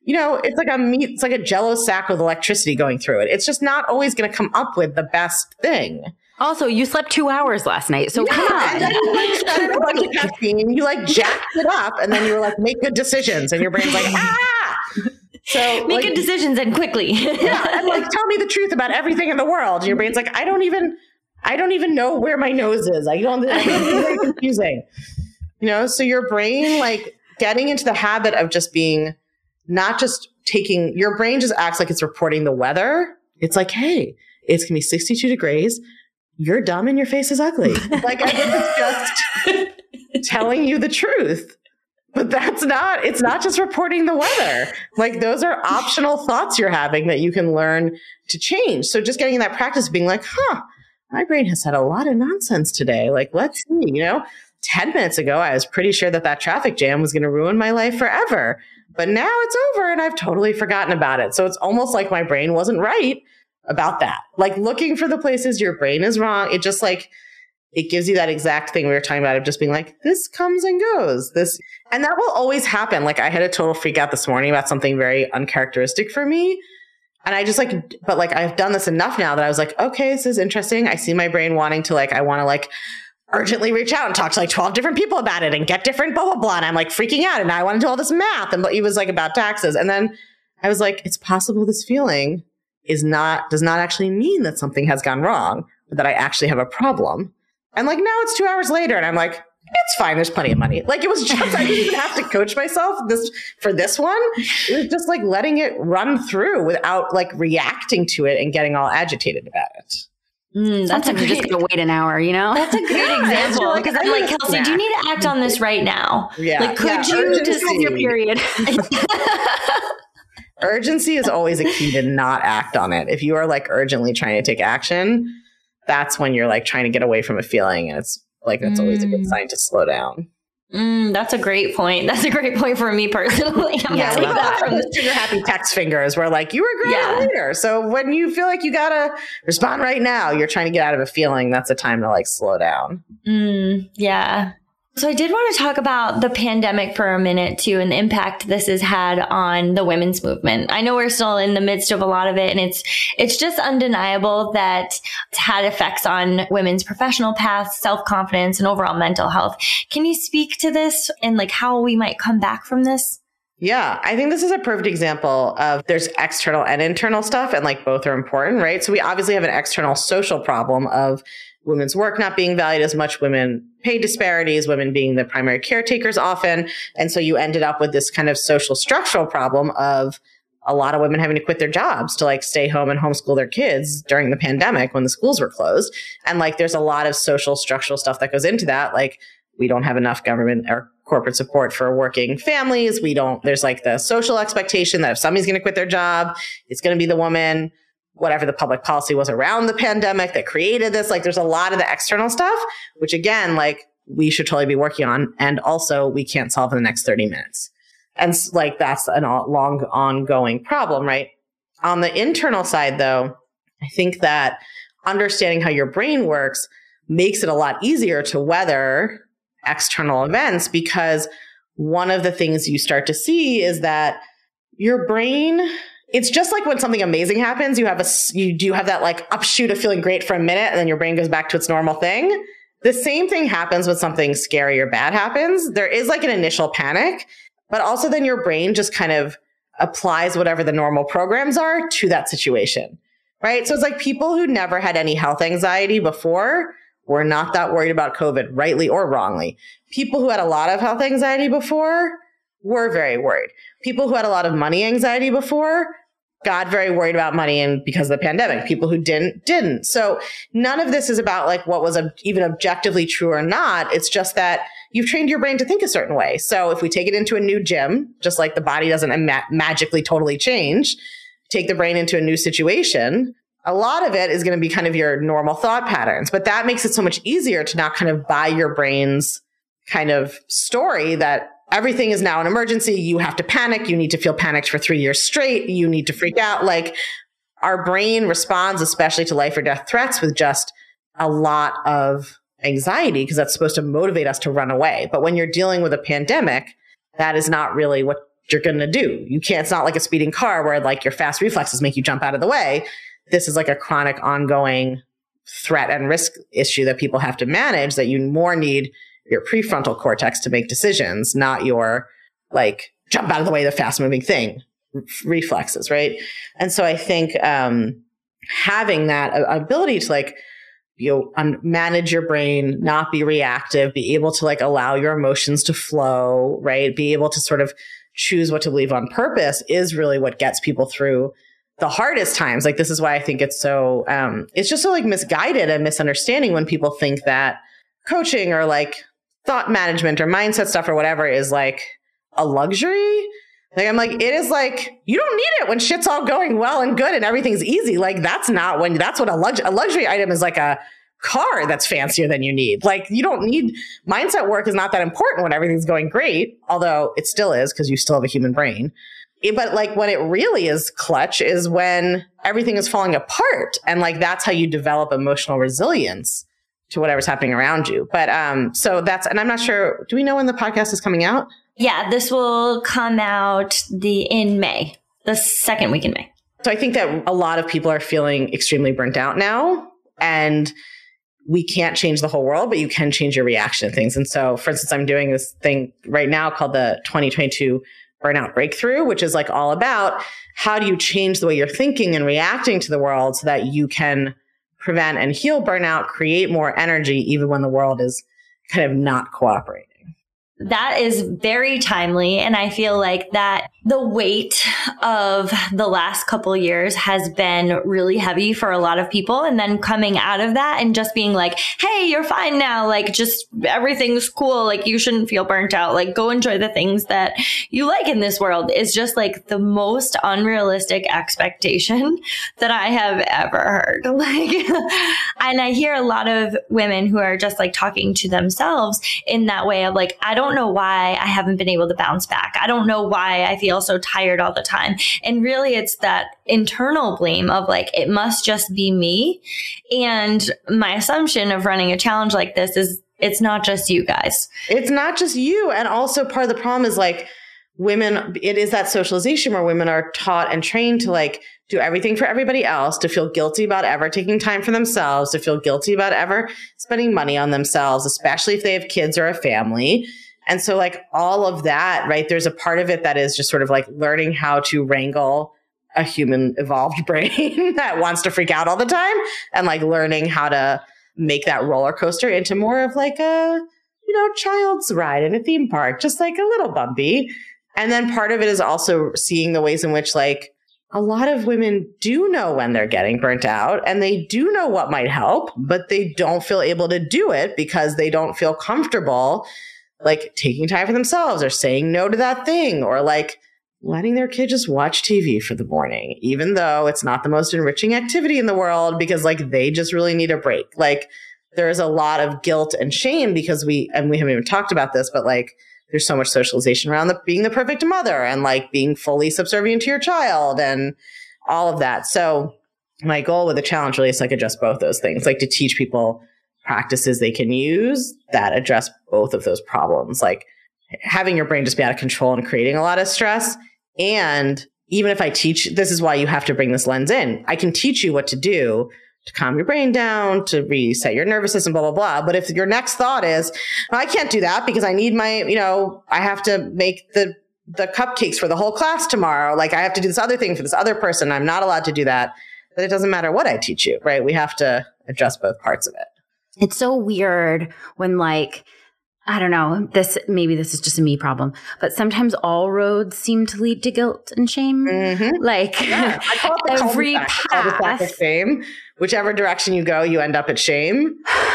It's like a Jell-O sack with electricity going through it. It's just not always going to come up with the best thing. Also, you slept 2 hours last night, so come on. And then you like started a bunch of caffeine, you like jacked it up, and then you were like, make good decisions, and your brain's like, So make good decisions and quickly. and like tell me the truth about everything in the world. And your brain's like, I don't even know where my nose is. It's very confusing. So your brain, like getting into the habit of just being not just taking, your brain just acts like it's reporting the weather. It's like, hey, it's gonna be 62 degrees. You're dumb and your face is ugly. Like it's just telling you the truth. But it's not just reporting the weather. Like those are optional thoughts you're having that you can learn to change. So just getting in that practice of being like, my brain has had a lot of nonsense today. Like, let's see, 10 minutes ago, I was pretty sure that traffic jam was going to ruin my life forever. But now it's over and I've totally forgotten about it. So it's almost like my brain wasn't right about that. Like looking for the places your brain is wrong. It just like, it gives you that exact thing we were talking about of just being like, this comes and goes. And that will always happen. Like I had a total freak out this morning about something very uncharacteristic for me. And I just but I've done this enough now that I was like, okay, this is interesting. I see my brain wanting to I want to urgently reach out and talk to 12 different people about it and get different blah, blah, blah. And I'm freaking out and I want to do all this math. And it was about taxes. And then I was like, it's possible this feeling does not actually mean that something has gone wrong, but that I actually have a problem. And now it's 2 hours later and I'm like, it's fine. There's plenty of money. It was just, I didn't even have to coach myself for this one. It was just letting it run through without reacting to it and getting all agitated about it. Sometimes you're just going to wait an hour, That's a great example. Because I'm like, Kelsey, do you need to act on this right now? Yeah. Could you just have your period? Urgency is always a key to not act on it. If you are urgently trying to take action, that's when you're trying to get away from a feeling. And it's that's always a good sign to slow down. That's a great point. That's a great point for me personally. I'm take that from the trigger happy text fingers where you regret it later. So when you feel like you gotta respond right now, you're trying to get out of a feeling, that's a time to slow down. Yeah. So I did want to talk about the pandemic for a minute too, and the impact this has had on the women's movement. I know we're still in the midst of a lot of it, and it's just undeniable that it's had effects on women's professional paths, self-confidence, and overall mental health. Can you speak to this and how we might come back from this? Yeah, I think this is a perfect example of there's external and internal stuff, and both are important, right? So we obviously have an external social problem of women's work not being valued as much, women pay disparities, women being the primary caretakers often. And so you ended up with this kind of social structural problem of a lot of women having to quit their jobs to stay home and homeschool their kids during the pandemic when the schools were closed. And there's a lot of social structural stuff that goes into that. We don't have enough government or corporate support for working families. There's the social expectation that if somebody's going to quit their job, it's going to be the woman. Whatever the public policy was around the pandemic that created this, there's a lot of the external stuff, which again, we should totally be working on. And also we can't solve in the next 30 minutes. And that's a long ongoing problem, right? On the internal side though, I think that understanding how your brain works makes it a lot easier to weather external events, because one of the things you start to see is that your brain, it's just when something amazing happens, you do have that upshoot of feeling great for a minute and then your brain goes back to its normal thing. The same thing happens when something scary or bad happens. There is an initial panic, but also then your brain just kind of applies whatever the normal programs are to that situation, right? So it's people who never had any health anxiety before were not that worried about COVID, rightly or wrongly. People who had a lot of health anxiety before were very worried. People who had a lot of money anxiety before got very worried about money and because of the pandemic. People who didn't. So none of this is about what was even objectively true or not. It's just that you've trained your brain to think a certain way. So if we take it into a new gym, just the body doesn't magically totally change, take the brain into a new situation, a lot of it is going to be kind of your normal thought patterns. But that makes it so much easier to not kind of buy your brain's kind of story that everything is now an emergency. You have to panic. You need to feel panicked for 3 years straight. You need to freak out. Our brain responds, especially to life or death threats, with just a lot of anxiety because that's supposed to motivate us to run away. But when you're dealing with a pandemic, that is not really what you're going to do. You can't, it's not like a speeding car where your fast reflexes make you jump out of the way. This is a chronic ongoing threat and risk issue that people have to manage, that you more need your prefrontal cortex to make decisions, not your like jump out of the way, the fast moving thing reflexes. Right. And so I think, having that ability to like, manage your brain, not be reactive, be able to like allow your emotions to flow, right? Be able to sort of choose what to believe on purpose is really what gets people through the hardest times. Like, this is why I think it's so, it's just so like misguided and misunderstanding when people think that coaching or like thought management or mindset stuff or whatever is like a luxury. Like, I'm like, it is like, you don't need it when shit's all going well and good and everything's easy. Like, that's what a luxury item is, like a car that's fancier than you need. Like, you don't need, mindset work is not that important when everything's going great, although it still is because you still have a human brain. But like when it really is clutch is when everything is falling apart. And like, that's how you develop emotional resilience to whatever's happening around you. But, so that's, and I'm not sure, do we know when the podcast is coming out? Yeah, this will come out in May, the second week in May. So I think that a lot of people are feeling extremely burnt out now, and we can't change the whole world, but you can change your reaction to things. And so, for instance, I'm doing this thing right now called the 2022 Burnout Breakthrough, which is like all about how do you change the way you're thinking and reacting to the world so that you can prevent and heal burnout, create more energy, even when the world is kind of not cooperating. That is very timely. And I feel like that the weight of the last couple of years has been really heavy for a lot of people. And then coming out of that and just being like, hey, you're fine now. Like, just everything's cool. Like, you shouldn't feel burnt out. Like, go enjoy the things that you like in this world is just like the most unrealistic expectation that I have ever heard. Like, and I hear a lot of women who are just like talking to themselves in that way of like, I don't know why I haven't been able to bounce back. I don't know why I feel so tired all the time. And really it's that internal blame of like, it must just be me. And my assumption of running a challenge like this is it's not just you guys. It's not just you. And also part of the problem is like women, it is that socialization where women are taught and trained to like do everything for everybody else, to feel guilty about ever taking time for themselves, to feel guilty about ever spending money on themselves, especially if they have kids or a family. And so like all of that, right, there's a part of it that is just sort of like learning how to wrangle a human evolved brain that wants to freak out all the time, and like learning how to make that roller coaster into more of like a, child's ride in a theme park, just like a little bumpy. And then part of it is also seeing the ways in which like a lot of women do know when they're getting burnt out and they do know what might help, but they don't feel able to do it because they don't feel comfortable like taking time for themselves or saying no to that thing, or like letting their kid just watch TV for the morning, even though it's not the most enriching activity in the world, because like they just really need a break. Like there's a lot of guilt and shame because we haven't even talked about this, but like there's so much socialization around being the perfect mother and like being fully subservient to your child and all of that. So my goal with the challenge really is like address both those things, like to teach people practices they can use that address both of those problems, like having your brain just be out of control and creating a lot of stress. And even if I teach, this is why you have to bring this lens in. I can teach you what to do to calm your brain down, to reset your nervous system, blah, blah, blah. But if your next thought is, I can't do that because I need my, I have to make the cupcakes for the whole class tomorrow. Like I have to do this other thing for this other person. I'm not allowed to do that. But it doesn't matter what I teach you, right? We have to address both parts of it. It's so weird when like, I don't know, maybe this is just a me problem, but sometimes all roads seem to lead to guilt and shame. Mm-hmm. Like I call it the every path of shame. Whichever direction you go, you end up at shame.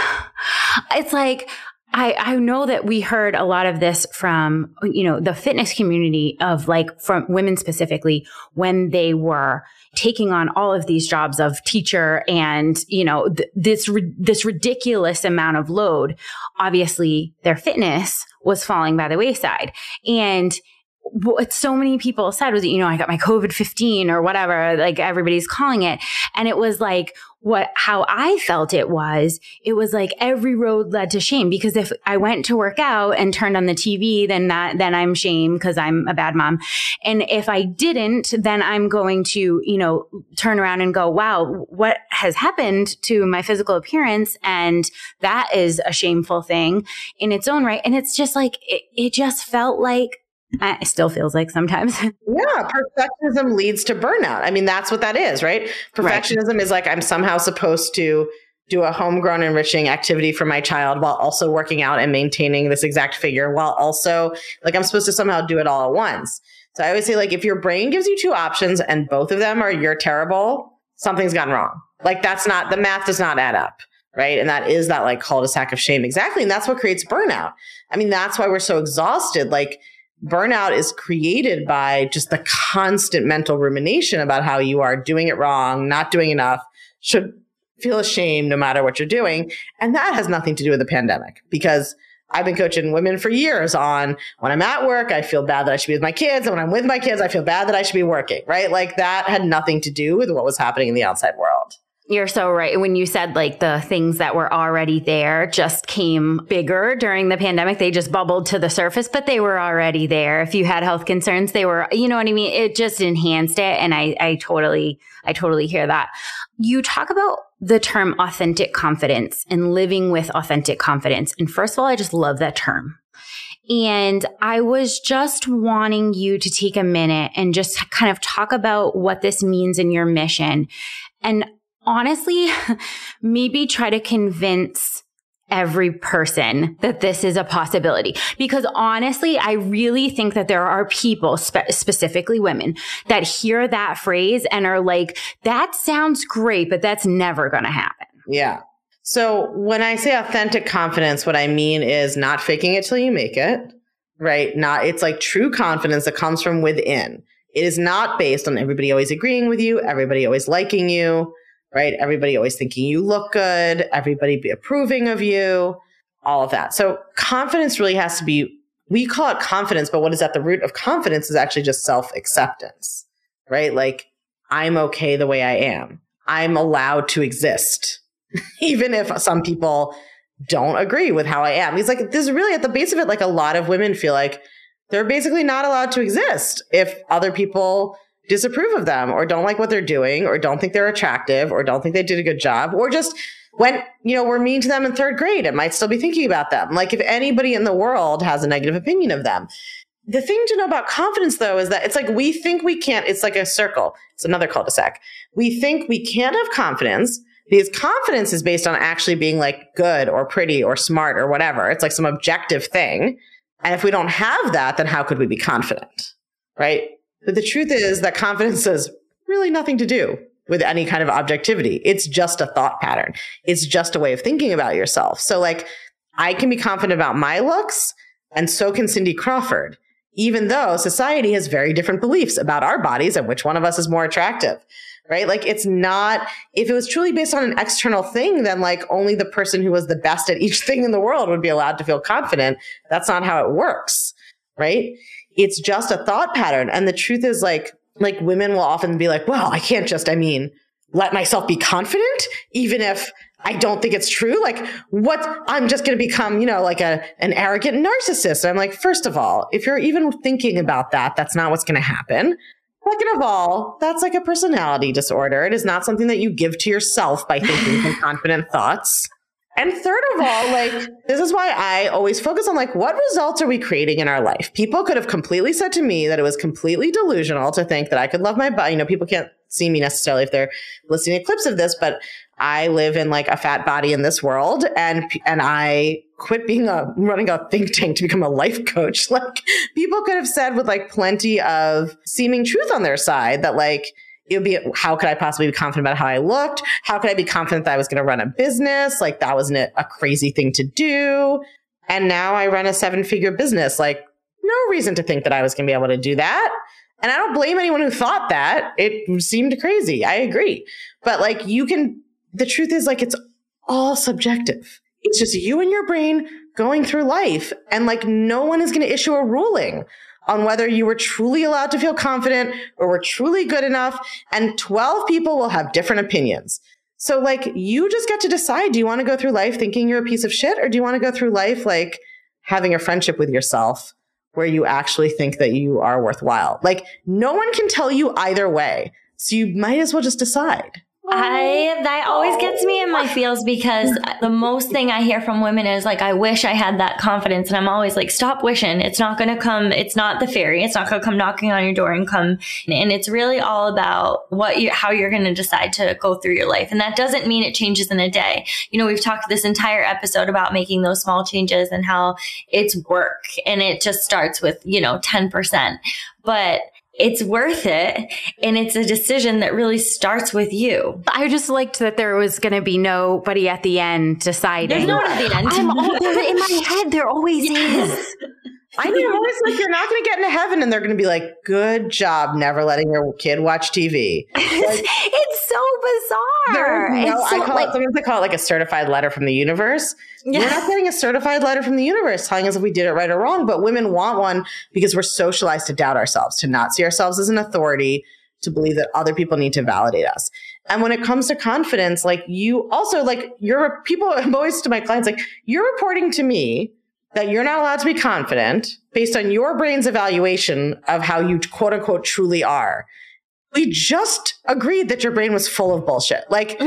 It's like, I know that we heard a lot of this from, the fitness community of like from women specifically when they were taking on all of these jobs of teacher and, this ridiculous amount of load. Obviously their fitness was falling by the wayside. And what so many people said was, I got my COVID-15 or whatever, like everybody's calling it. And it was like, how I felt it was like every road led to shame, because if I went to work out and turned on the TV, then I'm shamed because I'm a bad mom. And if I didn't, then I'm going to, turn around and go, wow, what has happened to my physical appearance? And that is a shameful thing in its own right. And it's just like, it just felt like, it still feels like sometimes. Yeah, perfectionism leads to burnout. I mean, that's what that is, right? Perfectionism is like, I'm somehow supposed to do a homegrown enriching activity for my child while also working out and maintaining this exact figure, while also like I'm supposed to somehow do it all at once. So I always say, like, if your brain gives you two options and both of them are you're terrible, something's gone wrong. Like the math does not add up. Right. And that is that like cul-de-sac of shame. Exactly. And that's what creates burnout. I mean, that's why we're so exhausted. Like, burnout is created by just the constant mental rumination about how you are doing it wrong, not doing enough, should feel ashamed no matter what you're doing. And that has nothing to do with the pandemic, because I've been coaching women for years on when I'm at work, I feel bad that I should be with my kids. And when I'm with my kids, I feel bad that I should be working, right? Like that had nothing to do with what was happening in the outside world. You're so right. When you said like the things that were already there just came bigger during the pandemic, they just bubbled to the surface, but they were already there. If you had health concerns, they were, you know what I mean? It just enhanced it. And I totally hear that. You talk about the term authentic confidence and living with authentic confidence. And first of all, I just love that term. And I was just wanting you to take a minute and just kind of talk about what this means in your mission. And honestly, maybe try to convince every person that this is a possibility. Because honestly, I really think that there are people, specifically women, that hear that phrase and are like, that sounds great, but that's never going to happen. Yeah. So when I say authentic confidence, what I mean is not faking it till you make it, right? It's like true confidence that comes from within. It is not based on everybody always agreeing with you, everybody always liking you, right? Everybody always thinking you look good, everybody be approving of you, all of that. So confidence really has to be, we call it confidence, but what is at the root of confidence is actually just self-acceptance, right? Like, I'm okay the way I am. I'm allowed to exist, even if some people don't agree with how I am. He's like, this is really at the base of it, like a lot of women feel like they're basically not allowed to exist if other people disapprove of them or don't like what they're doing or don't think they're attractive or don't think they did a good job or just when, we're mean to them in third grade, it might still be thinking about them. Like if anybody in the world has a negative opinion of them. The thing to know about confidence though, is that it's like, we think we can't, it's like a circle. It's another cul-de-sac. We think we can't have confidence because confidence is based on actually being like good or pretty or smart or whatever. It's like some objective thing. And if we don't have that, then how could we be confident? Right? But the truth is that confidence has really nothing to do with any kind of objectivity. It's just a thought pattern. It's just a way of thinking about yourself. So like, I can be confident about my looks, and so can Cindy Crawford, even though society has very different beliefs about our bodies and which one of us is more attractive, right? Like it's not, if it was truly based on an external thing, then like only the person who was the best at each thing in the world would be allowed to feel confident. That's not how it works, right? It's just a thought pattern. And the truth is like women will often be like, well, I can't just, let myself be confident, even if I don't think it's true. Like what, I'm just going to become, like an arrogant narcissist. And I'm like, first of all, if you're even thinking about that, that's not what's going to happen. Second of all, that's like a personality disorder. It is not something that you give to yourself by thinking some confident thoughts. And third of all, like, this is why I always focus on like, what results are we creating in our life? People could have completely said to me that it was completely delusional to think that I could love my body. People can't see me necessarily if they're listening to clips of this, but I live in like a fat body in this world. And I quit running a think tank to become a life coach. Like people could have said with like plenty of seeming truth on their side that like, it would be, how could I possibly be confident about how I looked? How could I be confident that I was going to run a business? Like that wasn't a crazy thing to do. And now I run a 7-figure business. Like no reason to think that I was going to be able to do that. And I don't blame anyone who thought that. It seemed crazy. I agree. But like the truth is like, it's all subjective. It's just you and your brain going through life. And like no one is going to issue a ruling on whether you were truly allowed to feel confident or were truly good enough. And 12 people will have different opinions. So like, you just get to decide, do you want to go through life thinking you're a piece of shit? Or do you want to go through life like having a friendship with yourself where you actually think that you are worthwhile? Like, no one can tell you either way. So you might as well just decide. That always gets me in my feels, because the most thing I hear from women is like, I wish I had that confidence. And I'm always like, stop wishing. It's not going to come. It's not the fairy. It's not going to come knocking on your door and come. And it's really all about how you're going to decide to go through your life. And that doesn't mean it changes in a day. You know, we've talked this entire episode about making those small changes and how it's work, and it just starts with, 10%, but it's worth it. And it's a decision that really starts with you. I just liked that there was going to be nobody at the end deciding. There's no one at the end. In my head, there always is. I mean, always like, you're not going to get into heaven and they're going to be like, good job never letting your kid watch TV. Like, it's so bizarre. Sometimes they call it like a certified letter from the universe. Yeah. We're not getting a certified letter from the universe telling us if we did it right or wrong, but women want one because we're socialized to doubt ourselves, to not see ourselves as an authority, to believe that other people need to validate us. And when it comes to confidence, like you also like I'm always to my clients, like, you're reporting to me that you're not allowed to be confident based on your brain's evaluation of how you quote unquote truly are. We just agreed that your brain was full of bullshit. Like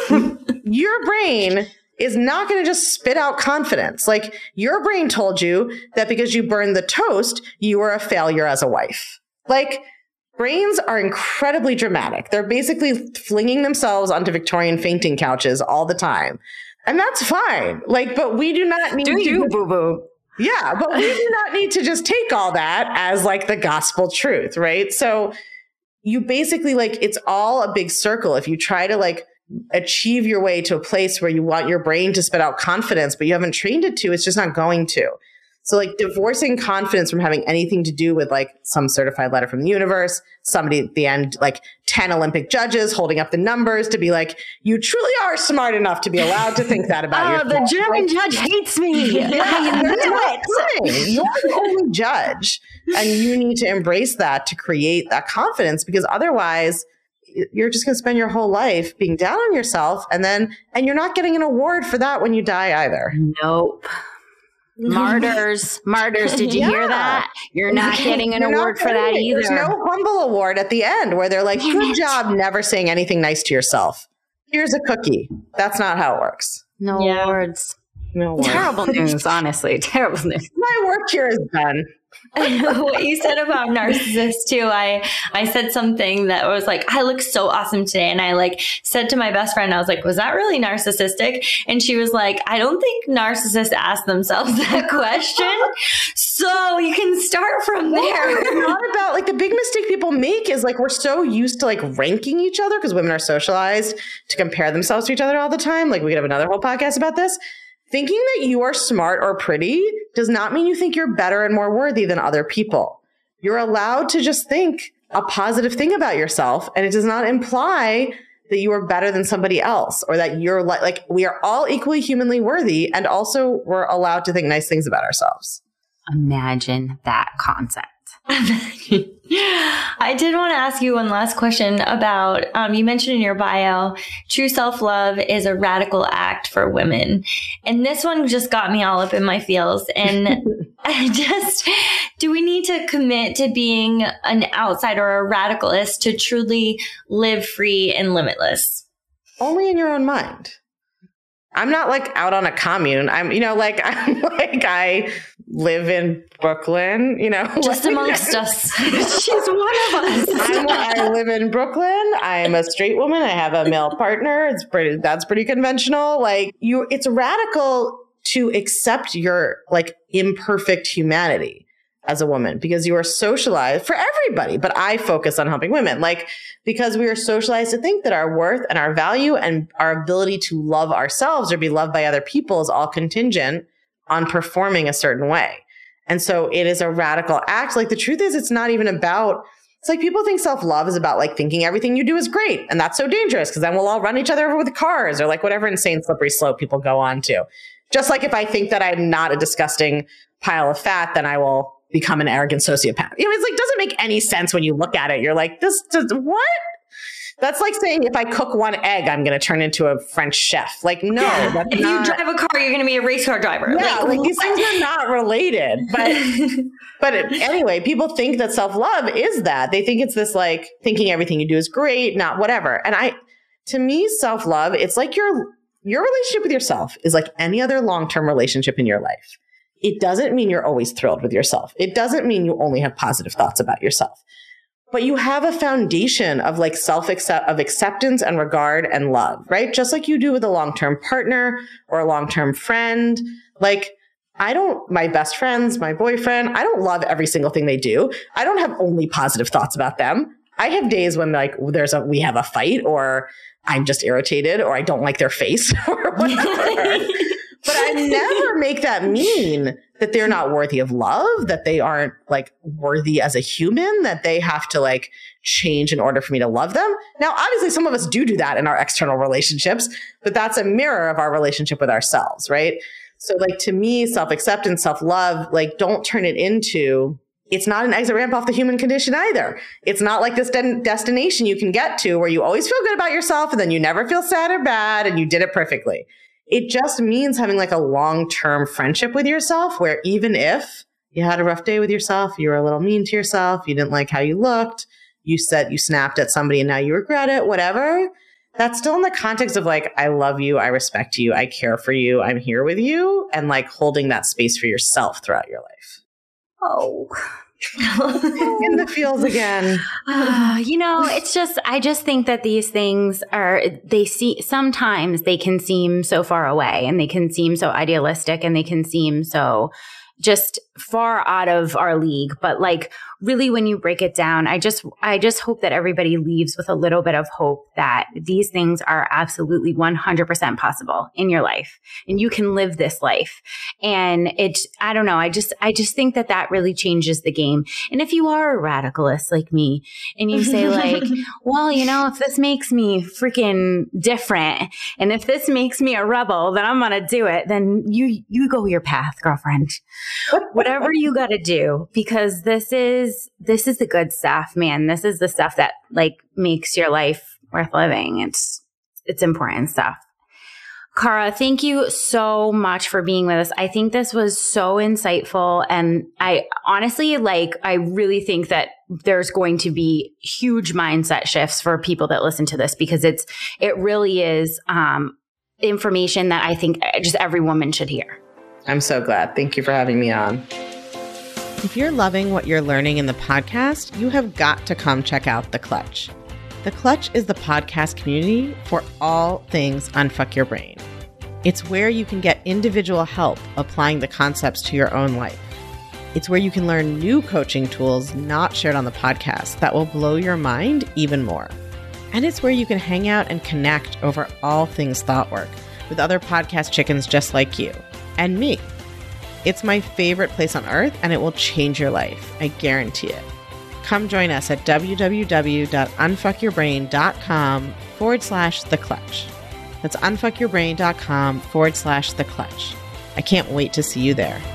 your brain is not going to just spit out confidence. Like, your brain told you that because you burned the toast, you were a failure as a wife. Like, brains are incredibly dramatic. They're basically flinging themselves onto Victorian fainting couches all the time. And that's fine. Like, but we do not need to boo-boo. Yeah, but we do not need to just take all that as like the gospel truth, right? So you basically like, it's all a big circle. If you try to like achieve your way to a place where you want your brain to spit out confidence, but you haven't trained it to, it's just not going to. So like, divorcing confidence from having anything to do with like some certified letter from the universe, somebody at the end, like 10 Olympic judges holding up the numbers to be like, you truly are smart enough to be allowed to think that about yourself. The German judge hates me. You're the only judge. And you need to embrace that to create that confidence, because otherwise you're just going to spend your whole life being down on yourself. And you're not getting an award for that when you die either. Nope. Martyrs. Did you hear that? You're not getting an award for that either. There's no humble award at the end where they're like, good job never saying anything nice to yourself. Here's a cookie. That's not how it works. No awards. No awards. Terrible news, honestly. Terrible news. My work here is done. What you said about narcissists too, I said something that was like, I look so awesome today. And I like said to my best friend, I was like, was that really narcissistic? And she was like, I don't think narcissists ask themselves that question. So you can start from there. It's not about like, the big mistake people make is like, we're so used to like ranking each other because women are socialized to compare themselves to each other all the time. Like, we could have another whole podcast about this. Thinking that you are smart or pretty does not mean you think you're better and more worthy than other people. You're allowed to just think a positive thing about yourself, and it does not imply that you are better than somebody else, or that you're like we are all equally humanly worthy, and also we're allowed to think nice things about ourselves. Imagine that concept. I did want to ask you one last question about, you mentioned in your bio, true self-love is a radical act for women. And this one just got me all up in my feels. And do we need to commit to being an outsider or a radicalist to truly live free and limitless? Only in your own mind. I'm not like out on a commune. I live in Brooklyn, just amongst us. She's one of us. I live in Brooklyn. I'm a straight woman. I have a male partner. That's pretty conventional. Like, it's radical to accept your like imperfect humanity as a woman, because you are socialized for everybody, but I focus on helping women, like, because we are socialized to think that our worth and our value and our ability to love ourselves or be loved by other people is all contingent on performing a certain way. And so it is a radical act. Like, the truth is, it's not even about, it's like people think self-love is about like thinking everything you do is great. And that's so dangerous, because then we'll all run each other over with cars or like whatever insane slippery slope people go on to. Just like if I think that I'm not a disgusting pile of fat, then I will become an arrogant sociopath. It's like, doesn't make any sense when you look at it. You're like, this does what? That's like saying if I cook one egg, I'm going to turn into a French chef. Like, no. That's if you drive a car, you're going to be a race car driver. Yeah, like these things are not related. But anyway, people think that self-love is that. They think it's this like thinking everything you do is great, not whatever. And to me, self-love, it's like your relationship with yourself is like any other long-term relationship in your life. It doesn't mean you're always thrilled with yourself. It doesn't mean you only have positive thoughts about yourself. But you have a foundation of like acceptance and regard and love, right? Just like you do with a long-term partner or a long-term friend. Like my best friends, my boyfriend, I don't love every single thing they do. I don't have only positive thoughts about them. I have days when like we have a fight, or I'm just irritated, or I don't like their face or whatever. But I never make that mean that they're not worthy of love, that they aren't like worthy as a human, that they have to like change in order for me to love them. Now, obviously, some of us do that in our external relationships, but that's a mirror of our relationship with ourselves, right? So like to me, self-acceptance, self-love, like don't turn it into, it's not an exit ramp off the human condition either. It's not like this destination you can get to where you always feel good about yourself and then you never feel sad or bad and you did it perfectly. It just means having like a long-term friendship with yourself where even if you had a rough day with yourself, you were a little mean to yourself, you didn't like how you looked, you snapped at somebody and now you regret it, whatever, that's still in the context of like, I love you, I respect you, I care for you, I'm here with you, and like holding that space for yourself throughout your life. Oh, in the feels again. It's just, I just think that these things sometimes they can seem so far away and they can seem so idealistic and they can seem so just far out of our league. But like really when you break it down, I just hope that everybody leaves with a little bit of hope that these things are absolutely 100% possible in your life and you can live this life. And I don't know. I just think that really changes the game. And if you are a radicalist like me and you say like, well, if this makes me freaking different and if this makes me a rebel, then I'm going to do it. Then you go your path, girlfriend. Whatever you got to do, because this is the good stuff, man. This is the stuff that like makes your life worth living. It's important stuff. Cara, thank you so much for being with us. I think this was so insightful. And I honestly, I really think that there's going to be huge mindset shifts for people that listen to this, because it really is information that I think just every woman should hear. I'm so glad. Thank you for having me on. If you're loving what you're learning in the podcast, you have got to come check out The Clutch. The Clutch is the podcast community for all things Unfuck Your Brain. It's where you can get individual help applying the concepts to your own life. It's where you can learn new coaching tools not shared on the podcast that will blow your mind even more. And it's where you can hang out and connect over all things thought work with other podcast chickens just like you and me. It's my favorite place on earth, and it will change your life. I guarantee it. Come join us at www.unfuckyourbrain.com/The Clutch. That's unfuckyourbrain.com/The Clutch. I can't wait to see you there.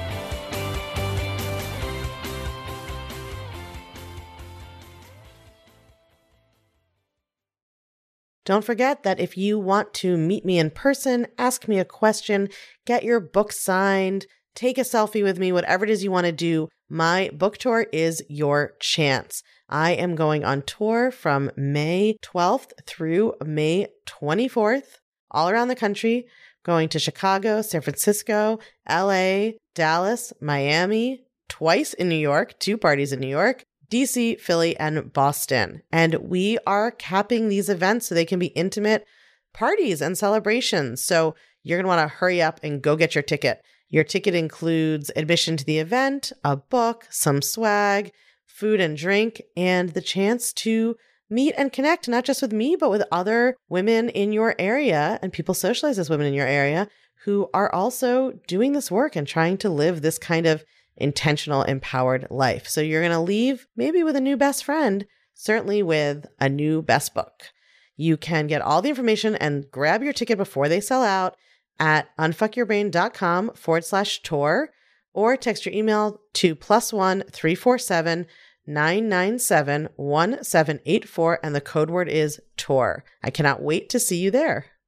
Don't forget that if you want to meet me in person, ask me a question, get your book signed, take a selfie with me, whatever it is you want to do, my book tour is your chance. I am going on tour from May 12th through May 24th, all around the country, going to Chicago, San Francisco, LA, Dallas, Miami, twice in New York, 2 parties in New York, DC, Philly, and Boston. And we are capping these events so they can be intimate parties and celebrations. So you're going to want to hurry up and go get your ticket. Your ticket includes admission to the event, a book, some swag, food and drink, and the chance to meet and connect, not just with me, but with other women in your area and people socialized as women in your area who are also doing this work and trying to live this kind of intentional, empowered life. So you're going to leave maybe with a new best friend, certainly with a new best book. You can get all the information and grab your ticket before they sell out at unfuckyourbrain.com/tour, or text your email to +1 347 997 1784 and the code word is TOUR. I cannot wait to see you there.